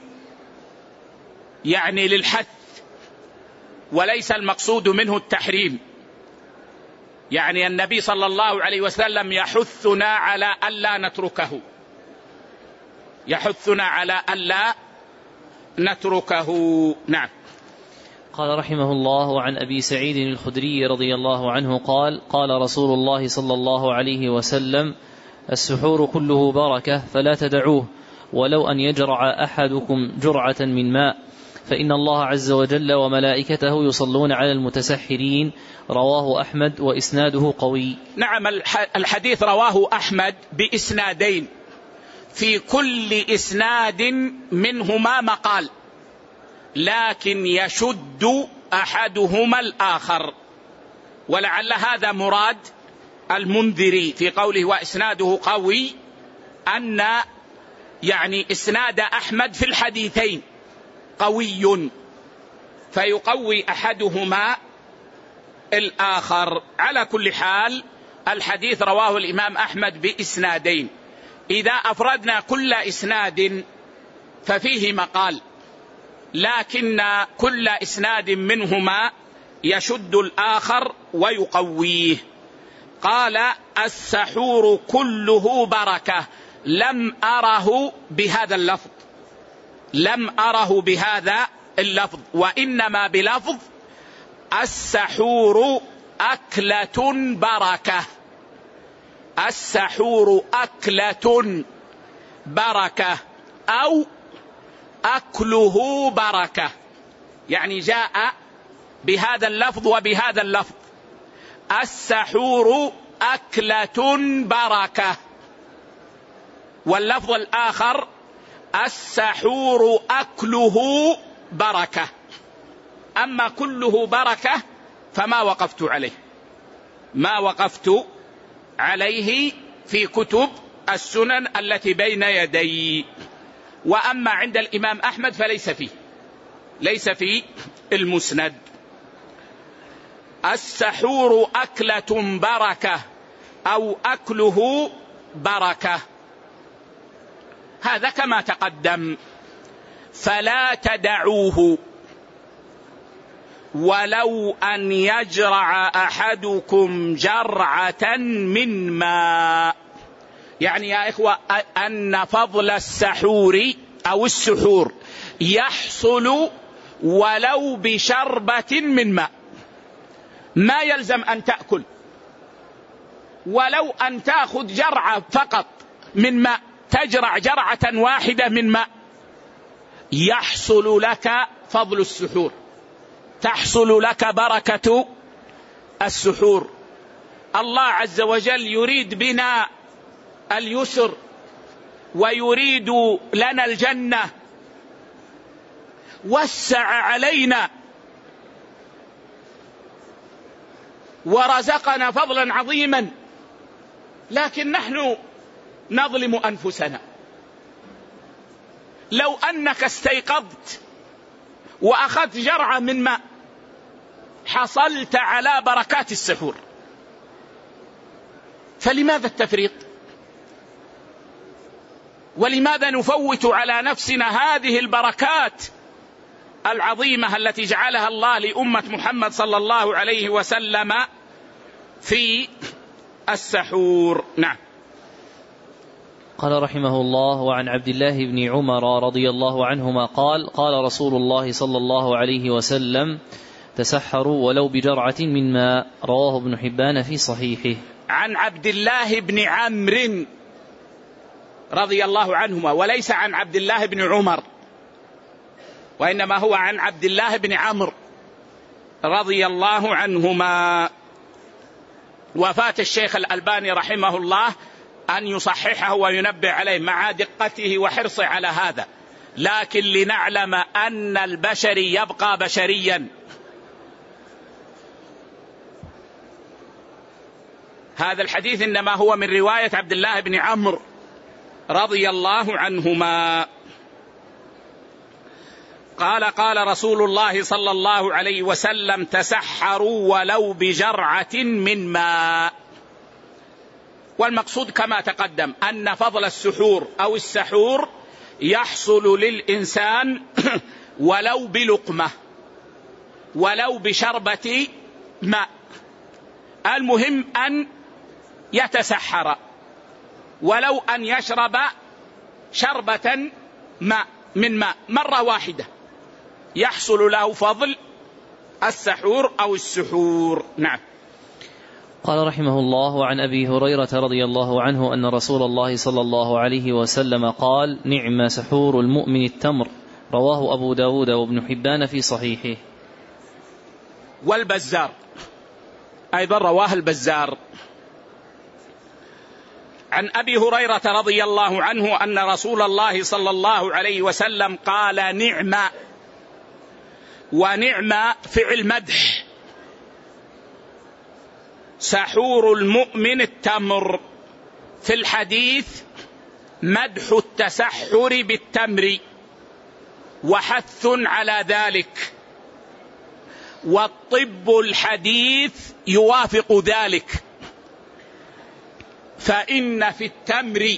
يعني للحث، وليس المقصود منه التحريم. يعني النبي صلى الله عليه وسلم يحثنا على ألا نتركه، يحثنا على ألا نتركه. نعم. قال رحمه الله: عن أبي سعيد الخدري رضي الله عنه قال قال رسول الله صلى الله عليه وسلم: السحور كله بركة فلا تدعوه، ولو أن يجرع أحدكم جرعة من ماء، فإن الله عز وجل وملائكته يصلون على المتسحرين. رواه أحمد وإسناده قوي. نعم، الحديث رواه أحمد بإسنادين، في كل إسناد منهما مقال، لكن يشد أحدهما الآخر، ولعل هذا مراد المنذري في قوله وإسناده قوي، أن يعني إسناد أحمد في الحديثين قوي، فيقوي أحدهما الآخر. على كل حال الحديث رواه الإمام أحمد بإسنادين، إذا أفردنا كل إسناد ففيه مقال، لكن كل إسناد منهما يشد الآخر ويقويه. قال: السحور كله بركة. لم أره بهذا اللفظ، لم أره بهذا اللفظ، وإنما بلفظ السحور أكلة بركة. السحور أكلة بركة أو أكله بركة، يعني جاء بهذا اللفظ وبهذا اللفظ: السحور أكلة بركة، واللفظ الآخر: السحور أكله بركة. أما كله بركة فما وقفت عليه، ما وقفت عليه في كتب السنن التي بين يدي. وأما عند الإمام أحمد فليس فيه، ليس في المسند. السحور أكلة بركة أو أكله بركة، هذا كما تقدم. فلا تدعوه، ولو أن يجرع أحدكم جرعة من ماء. يعني يا إخوة أن فضل السحور أو السحور يحصل ولو بشربة من ماء. ما يلزم أن تأكل، ولو أن تأخذ جرعة فقط من ماء، تجرع جرعة واحدة من ماء، يحصل لك فضل السحور، تحصل لك بركة السحور. الله عز وجل يريد بنا اليسر ويريد لنا الجنة، وسع علينا ورزقنا فضلا عظيما، لكن نحن نظلم أنفسنا. لو أنك استيقظت وأخذت جرعة من ماء حصلت على بركات السحور، فلماذا التفريط؟ ولماذا نفوت على نفسنا هذه البركات العظيمة التي جعلها الله لأمة محمد صلى الله عليه وسلم في السحور؟ نعم. قال رحمه الله: وعن عبد الله بن عمر رضي الله عنهما قال: قال رسول الله صلى الله عليه وسلم: تسحروا ولو بجرعة من ماء. رواه ابن حبان في صحيحه. عن عبد الله بن عمرو رضي الله عنهما، وليس عن عبد الله بن عمر، وإنما هو عن عبد الله بن عمرو رضي الله عنهما. وفاة الشيخ الألباني رحمه الله أن يصححه وينبه عليه مع دقته وحرصه على هذا، لكن لنعلم أن البشري يبقى بشريا. هذا الحديث إنما هو من رواية عبد الله بن عمرو رضي الله عنهما قال: قال رسول الله صلى الله عليه وسلم: تسحروا ولو بجرعة من ماء. والمقصود كما تقدم أن فضل السحور أو السحور يحصل للإنسان ولو بلقمة، ولو بشربة ماء. المهم أن يتسحر، ولو أن يشرب شربة ماء من ماء مرة واحدة يحصل له فضل السحور أو السحور. نعم. قال رحمه الله: وعن أبي هريرة رضي الله عنه أن رسول الله صلى الله عليه وسلم قال: نعم سحور المؤمن التمر. رواه أبو داود وابن حبان في صحيحه. والبزار أيضا رواه البزار. عن أبي هريرة رضي الله عنه أن رسول الله صلى الله عليه وسلم قال: نعم. ونعم فعل مدح. سحور المؤمن التمر. في الحديث مدح التسحر بالتمر وحث على ذلك، والطب الحديث يوافق ذلك، فإن في التمر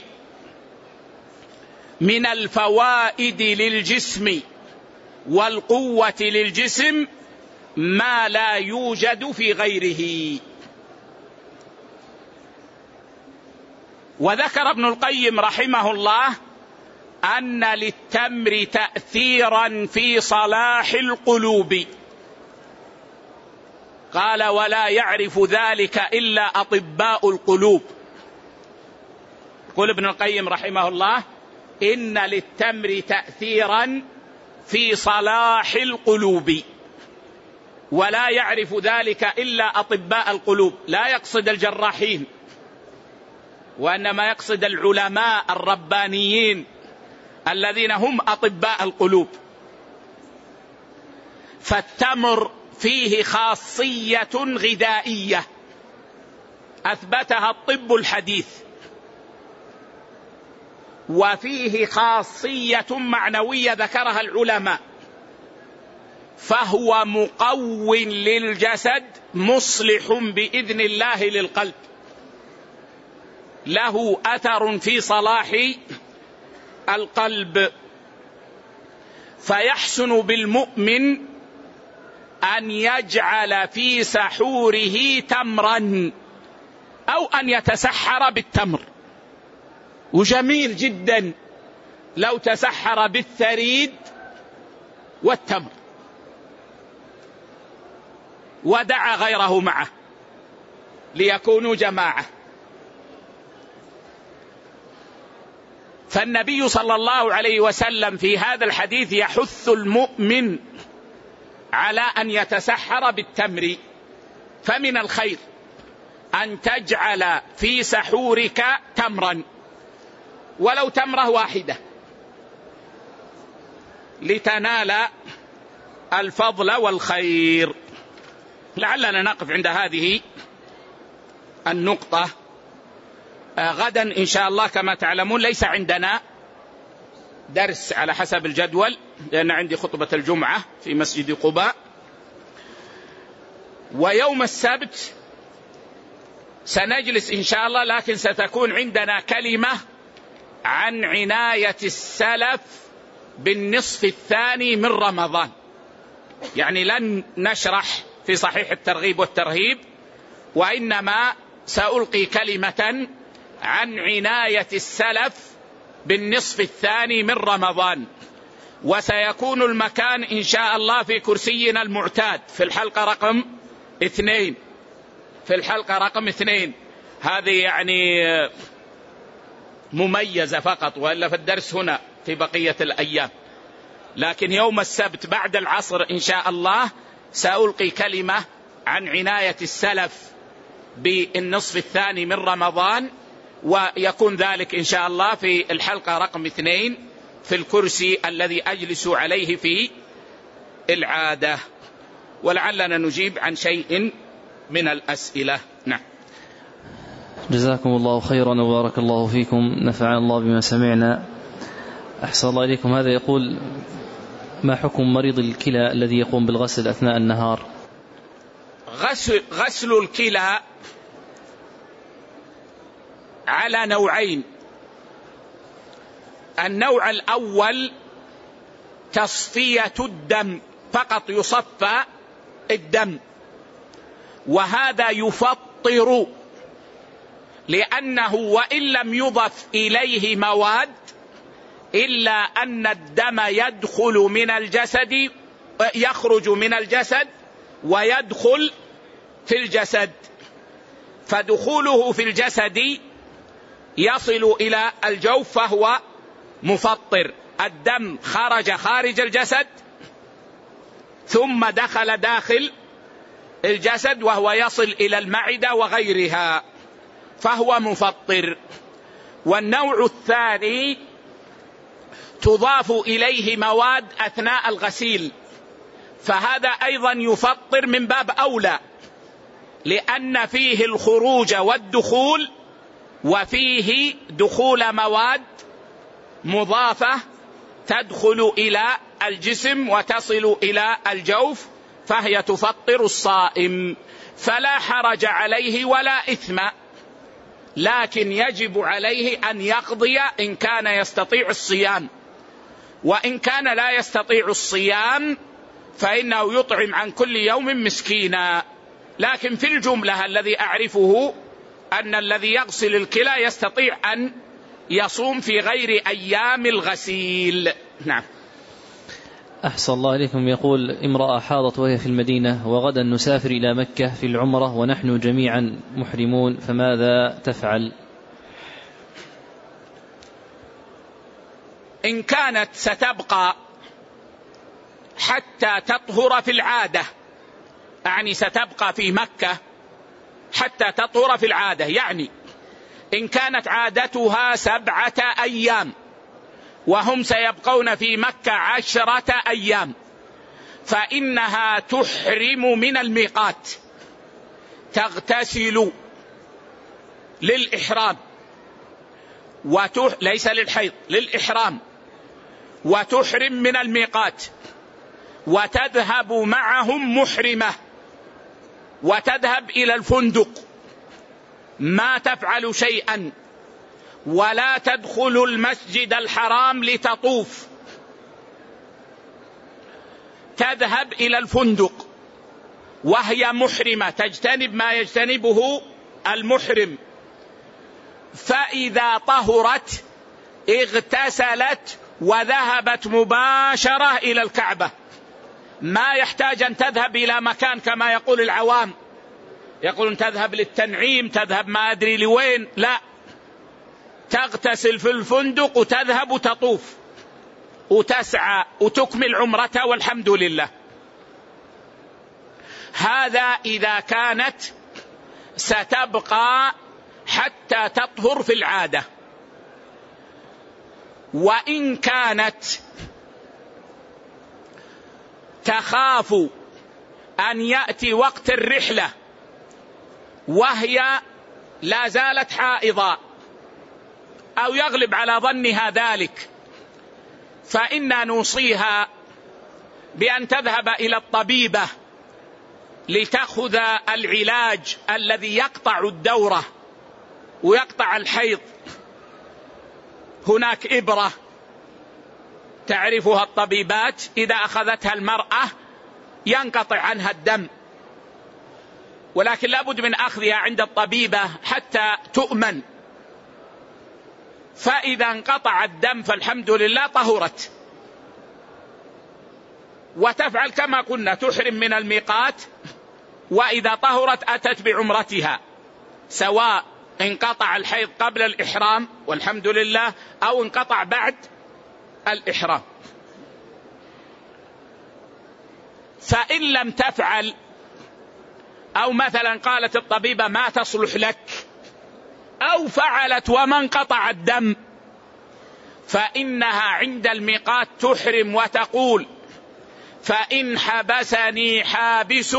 من الفوائد للجسم والقوة للجسم ما لا يوجد في غيره. وذكر ابن القيم رحمه الله أن للتمر تأثيرا في صلاح القلوب، قال: ولا يعرف ذلك إلا أطباء القلوب. يقول ابن القيم رحمه الله: إن للتمر تأثيرا في صلاح القلوب، ولا يعرف ذلك إلا أطباء القلوب. لا يقصد الجراحين، وإنما يقصد العلماء الربانيين الذين هم أطباء القلوب. فالتمر فيه خاصية غذائية أثبتها الطب الحديث، وفيه خاصية معنوية ذكرها العلماء، فهو مقو للجسد مصلح بإذن الله للقلب، له أثر في صلاح القلب. فيحسن بالمؤمن أن يجعل في سحوره تمرا أو أن يتسحر بالتمر، وجميل جدا لو تسحر بالثريد والتمر ودعا غيره معه ليكونوا جماعة. فالنبي صلى الله عليه وسلم في هذا الحديث يحث المؤمن على أن يتسحر بالتمر. فمن الخير أن تجعل في سحورك تمرا ولو تمرة واحدة لتنال الفضل والخير. لعلنا نقف عند هذه النقطة. غدا إن شاء الله كما تعلمون ليس عندنا درس على حسب الجدول، لأن عندي خطبة الجمعة في مسجد قباء. ويوم السبت سنجلس إن شاء الله، لكن ستكون عندنا كلمة عن عناية السلف بالنصف الثاني من رمضان. يعني لن نشرح في صحيح الترغيب والترهيب، وإنما سألقي كلمة عن عناية السلف بالنصف الثاني من رمضان. وسيكون المكان إن شاء الله في كرسينا المعتاد في الحلقة رقم 2. في الحلقة رقم 2 هذه يعني مميزة فقط، وإلا في الدرس هنا في بقية الأيام. لكن يوم السبت بعد العصر إن شاء الله سألقي كلمة عن عناية السلف بالنصف الثاني من رمضان، ويكون ذلك إن شاء الله في الحلقة رقم 2 في الكرسي الذي أجلس عليه في العادة. ولعلنا نجيب عن شيء من الأسئلة. نعم. جزاكم الله خيرا وبارك الله فيكم، نفعنا الله بما سمعنا. أحسن الله إليكم. هذا يقول: ما حكم مريض الكلى الذي يقوم بالغسل أثناء النهار؟ غسل الكلى على نوعين. النوع الأول تصفية الدم، فقط يصفى الدم، وهذا يفطر، لأنه وإن لم يضف إليه مواد إلا أن الدم يخرج من الجسد ويدخل في الجسد، فدخوله في الجسد يصل إلى الجوف فهو مفطر. الدم خارج الجسد ثم دخل داخل الجسد وهو يصل إلى المعدة وغيرها، فهو مفطر. والنوع الثاني تضاف إليه مواد أثناء الغسيل، فهذا أيضا يفطر من باب أولى، لأن فيه الخروج والدخول، وفيه دخول مواد مضافة تدخل إلى الجسم وتصل إلى الجوف، فهي تفطر الصائم. فلا حرج عليه ولا إثم، لكن يجب عليه أن يقضي إن كان يستطيع الصيام، وإن كان لا يستطيع الصيام فإنه يطعم عن كل يوم مسكينا. لكن في الجملة الذي أعرفه أن الذي يغسل الكلى يستطيع أن يصوم في غير أيام الغسيل. نعم. أحسن الله إليكم. يقول: امرأة حاضت وهي في المدينة، وغدا نسافر إلى مكة في العمرة ونحن جميعا محرمون، فماذا تفعل؟ إن كانت ستبقى حتى تطهر في العادة، يعني ستبقى في مكة حتى تطهر في العادة، يعني إن كانت عادتها 7 أيام وهم سيبقون في مكة 10 أيام، فإنها تحرم من الميقات، تغتسل للإحرام ليس للحيض، للإحرام، وتحرم من الميقات، وتذهب معهم محرمة، وتذهب إلى الفندق، ما تفعل شيئا، ولا تدخل المسجد الحرام لتطوف، تذهب إلى الفندق وهي محرمة تجتنب ما يجتنبه المحرم، فإذا طهرت اغتسلت وذهبت مباشرة إلى الكعبة، ما يحتاج أن تذهب إلى مكان كما يقول العوام، يقولون تذهب للتنعيم، تذهب ما أدري لوين، لا، تغتسل في الفندق وتذهب وتطوف وتسعى وتكمل عمرتها والحمد لله. هذا إذا كانت ستبقى حتى تطهر في العادة. وإن كانت تخاف أن يأتي وقت الرحلة وهي لا زالت حائضة أو يغلب على ظنها ذلك، فإنا نوصيها بأن تذهب إلى الطبيبة لتأخذ العلاج الذي يقطع الدورة ويقطع الحيض. هناك إبرة تعرفها الطبيبات، إذا أخذتها المرأة ينقطع عنها الدم، ولكن لابد من أخذها عند الطبيبة حتى تؤمن. فإذا انقطع الدم فالحمد لله طهرت، وتفعل كما قلنا، تحرم من الميقات، وإذا طهرت أتت بعمرتها، سواء انقطع الحيض قبل الإحرام والحمد لله أو انقطع بعد الإحرام. فإن لم تفعل، أو مثلا قالت الطبيبة ما تصلح لك، أو فعلت وما انقطع الدم، فإنها عند الميقات تحرم وتقول: فإن حبسني حابس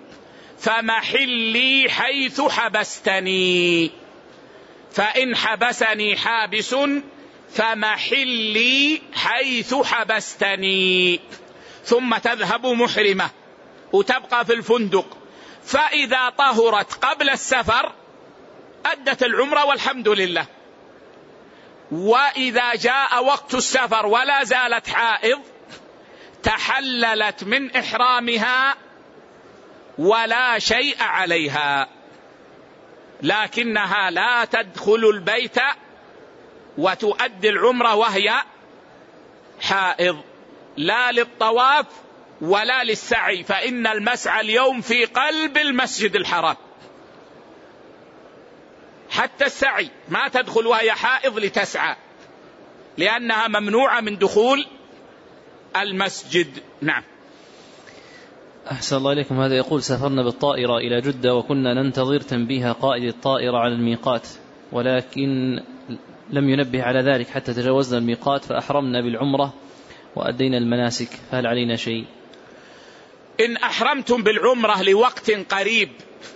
فمحلي حيث حبستني، فإن حبسني حابس فمحلي حيث حبستني، ثم تذهب محرمة وتبقى في الفندق. فإذا طهرت قبل السفر أدت العمرة والحمد لله. وإذا جاء وقت السفر ولا زالت حائض تحللت من إحرامها ولا شيء عليها، لكنها لا تدخل البيت وتؤدي العمرة وهي حائض، لا للطواف ولا للسعي، فإن المسعى اليوم في قلب المسجد الحرام. حتى السعي ما تدخل وهي حائض لتسعى، لأنها ممنوعة من دخول المسجد. نعم. أحسن الله إليكم. هذا يقول: سافرنا بالطائرة إلى جدة وكنا ننتظر تنبيه قائد الطائرة على الميقات، ولكن لم ينبه على ذلك حتى تجاوزنا الميقات فأحرمنا بالعمرة وأدينا المناسك، فهل علينا شيء؟ إن أحرمتم بالعمرة لوقت قريب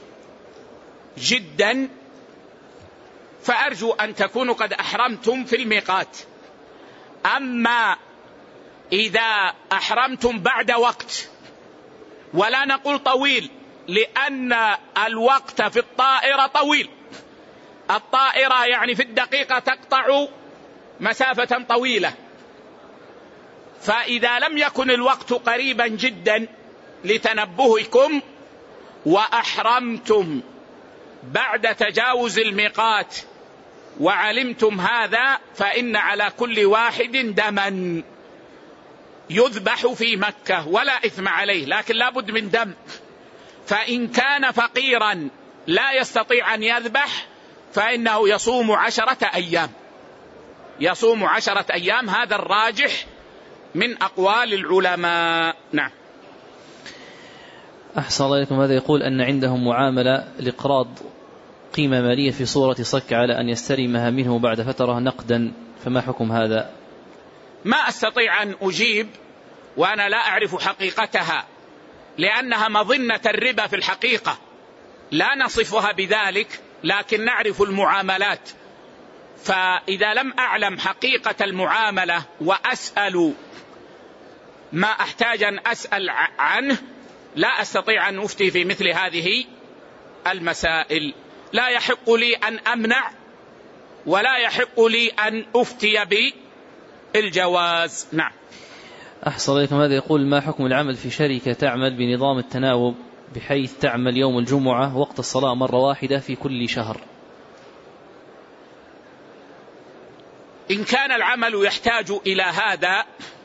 جدا فأرجو أن تكونوا قد أحرمتم في الميقات. أما إذا أحرمتم بعد وقت، ولا نقول طويل لأن الوقت في الطائرة طويل، الطائرة يعني في الدقيقة تقطع مسافة طويلة، فإذا لم يكن الوقت قريبا جدا لتنبهكم وأحرمتم بعد تجاوز الميقات وعلمتم هذا، فإن على كل واحد دما يذبح في مكة ولا إثم عليه، لكن لا بد من دم. فإن كان فقيرا لا يستطيع أن يذبح فإنه يصوم 10 أيام، يصوم 10 أيام، هذا الراجح من أقوال العلماء. نعم. أحسن الله إليكم. هذا يقول أن عندهم معاملة لإقراض قيمة مالية في صورة صك على أن يستلمها منه بعد فترة نقدا، فما حكم هذا؟ ما أستطيع أن أجيب وأنا لا أعرف حقيقتها، لأنها مظنة الربا في الحقيقة، لا نصفها بذلك لكن نعرف المعاملات. فإذا لم أعلم حقيقة المعاملة وأسأل ما أحتاج أن أسأل عنه لا أستطيع أن أفتي في مثل هذه المسائل. لا يحق لي أن أمنع ولا يحق لي أن أفتي بالجواز. نعم. أحسن الله إليكم. هذا يقول: ما حكم العمل في شركة تعمل بنظام التناوب بحيث تعمل يوم الجمعة وقت الصلاة مرة واحدة في كل شهر؟ إن كان العمل يحتاج إلى هذا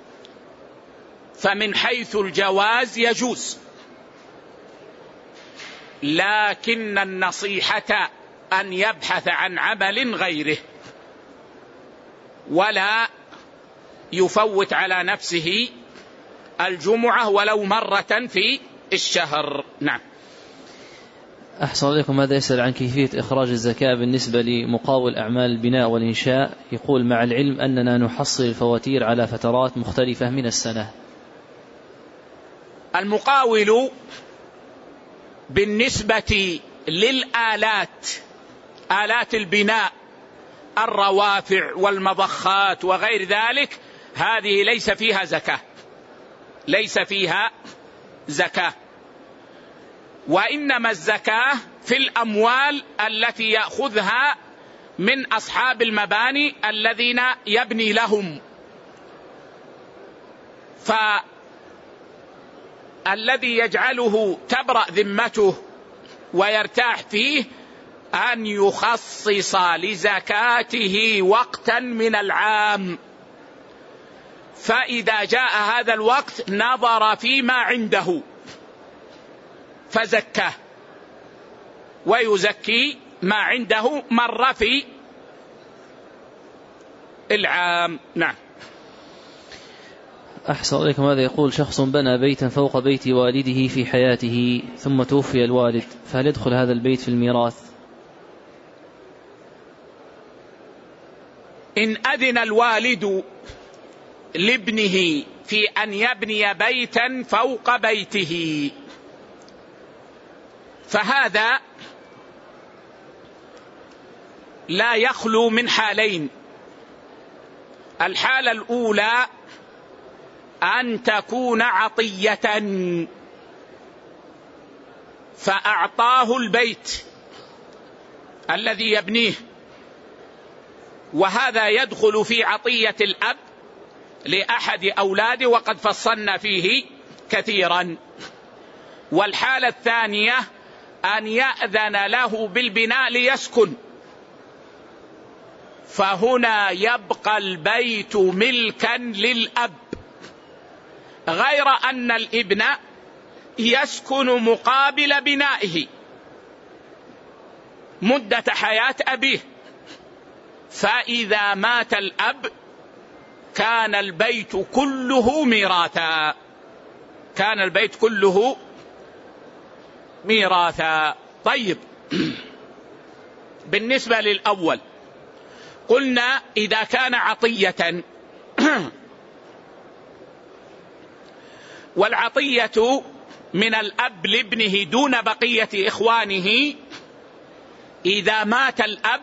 فمن حيث الجواز يجوز، لكن النصيحة أن يبحث عن عمل غيره ولا يفوت على نفسه الجمعة ولو مرة في الشهر. نعم. أحسن عليكم. هذا يسأل عن كيفية إخراج الزكاة بالنسبة لمقاول أعمال البناء والإنشاء، يقول مع العلم أننا نحصل الفواتير على فترات مختلفة من السنة. المقاول بالنسبة للآلات، آلات البناء، الروافع والمضخات وغير ذلك، هذه ليس فيها زكاة، ليس فيها زكاة، وإنما الزكاة في الأموال التي يأخذها من أصحاب المباني الذين يبني لهم. فالذي يجعله تبرأ ذمته ويرتاح فيه أن يخصص لزكاته وقتا من العام، فإذا جاء هذا الوقت نظر فيما عنده فزكاه، ويزكي ما عنده مرة في العام. نعم. أحسن عليكم. هذا يقول شخص بنى بيتا فوق بيت والده في حياته ثم توفي الوالد، فهل يدخل هذا البيت في الميراث؟ إن أذن الوالد لابنه في أن يبني بيتا فوق بيته فهذا لا يخلو من حالين. الحالة الأولى أن تكون عطية فأعطاه البيت الذي يبنيه، وهذا يدخل في عطية الأب لأحد أولاده وقد فصلنا فيه كثيرا. والحالة الثانية أن يأذن له بالبناء ليسكن، فهنا يبقى البيت ملكا للأب، غير أن الابن يسكن مقابل بنائه مدة حياة أبيه، فإذا مات الأب كان البيت كله ميراثا، كان البيت كله ميراثا. طيب، بالنسبة للأول قلنا إذا كان عطية، والعطية من الأب لابنه دون بقية إخوانه، إذا مات الأب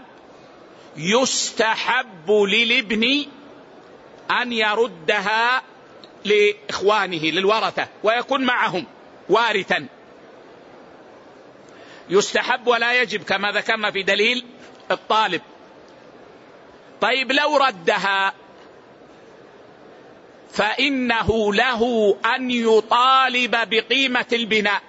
يستحب للابن أن يردها لإخوانه للورثة ويكون معهم وارثا، يستحب ولا يجب كما ذكرنا في دليل الطالب. طيب لو ردها فإنه له أن يطالب بقيمة البناء،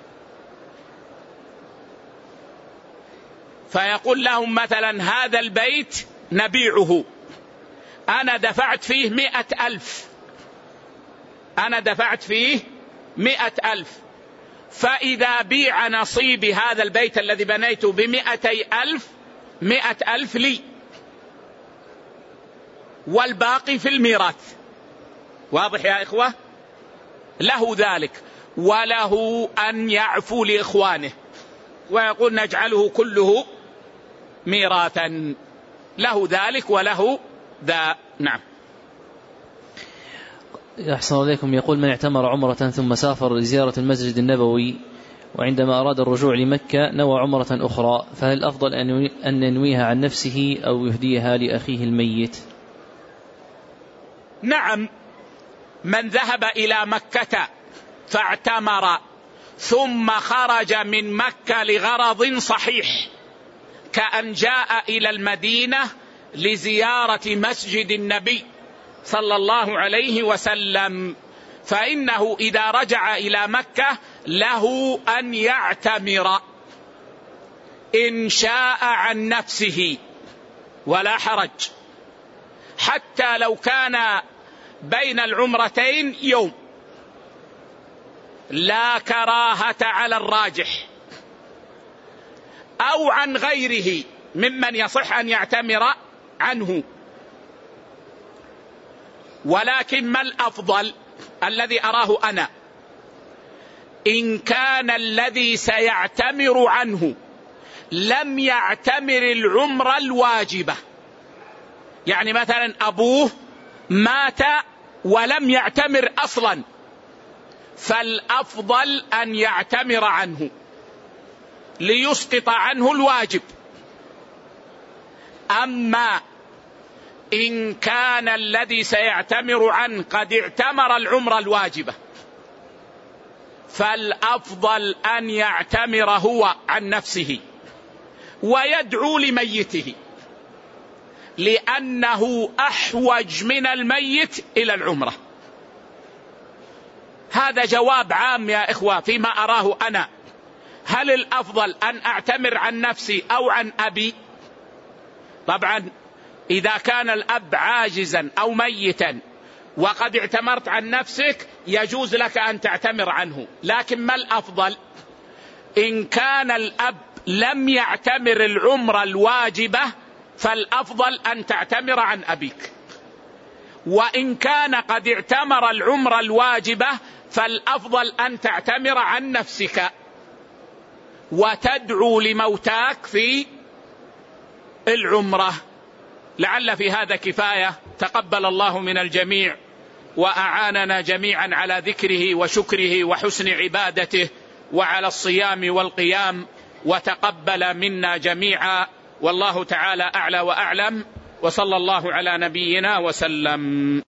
فيقول لهم مثلا هذا البيت نبيعه، أنا دفعت فيه 100,000، أنا دفعت فيه 100,000، فإذا بيع نصيب هذا البيت الذي بنيته ب200,000، 100,000 لي والباقي في الميراث. واضح يا إخوة؟ له ذلك، وله أن يعفو لإخوانه ويقول نجعله كله ميراثا، له ذلك وله ذا. نعم. أحسن عليكم. يقول من اعتمر عمرة ثم سافر لزيارة المسجد النبوي وعندما أراد الرجوع لمكة نوى عمرة أخرى، فهل الأفضل أن ينويها عن نفسه أو يهديها لأخيه الميت؟ نعم، من ذهب إلى مكة فاعتمر ثم خرج من مكة لغرض صحيح، كأن جاء إلى المدينة لزيارة مسجد النبي صلى الله عليه وسلم، فإنه إذا رجع إلى مكة له أن يعتمر إن شاء عن نفسه ولا حرج، حتى لو كان بين العمرتين يوم، لا كراهة على الراجح، أو عن غيره ممن يصح أن يعتمر عنه. ولكن ما الأفضل الذي أراه أنا؟ إن كان الذي سيعتمر عنه لم يعتمر العمرة الواجبة، يعني مثلا أبوه مات ولم يعتمر أصلا، فالأفضل أن يعتمر عنه ليسقط عنه الواجب. أما إن كان الذي سيعتمر عنه قد اعتمر العمرة الواجبة، فالأفضل أن يعتمر هو عن نفسه ويدعو لميته، لأنه أحوج من الميت إلى العمرة. هذا جواب عام يا إخوة فيما أراه أنا. هل الأفضل أن أعتمر عن نفسي أو عن أبي؟ طبعا إذا كان الأب عاجزا أو ميتا وقد اعتمرت عن نفسك يجوز لك أن تعتمر عنه، لكن ما الأفضل؟ إن كان الأب لم يعتمر العمرة الواجبة فالأفضل أن تعتمر عن أبيك، وإن كان قد اعتمر العمرة الواجبة فالأفضل أن تعتمر عن نفسك وتدعو لموتاك في العمرة. لعل في هذا كفاية. تقبل الله من الجميع وأعاننا جميعا على ذكره وشكره وحسن عبادته وعلى الصيام والقيام، وتقبل منا جميعا، والله تعالى أعلى وأعلم، وصلى الله على نبينا وسلم.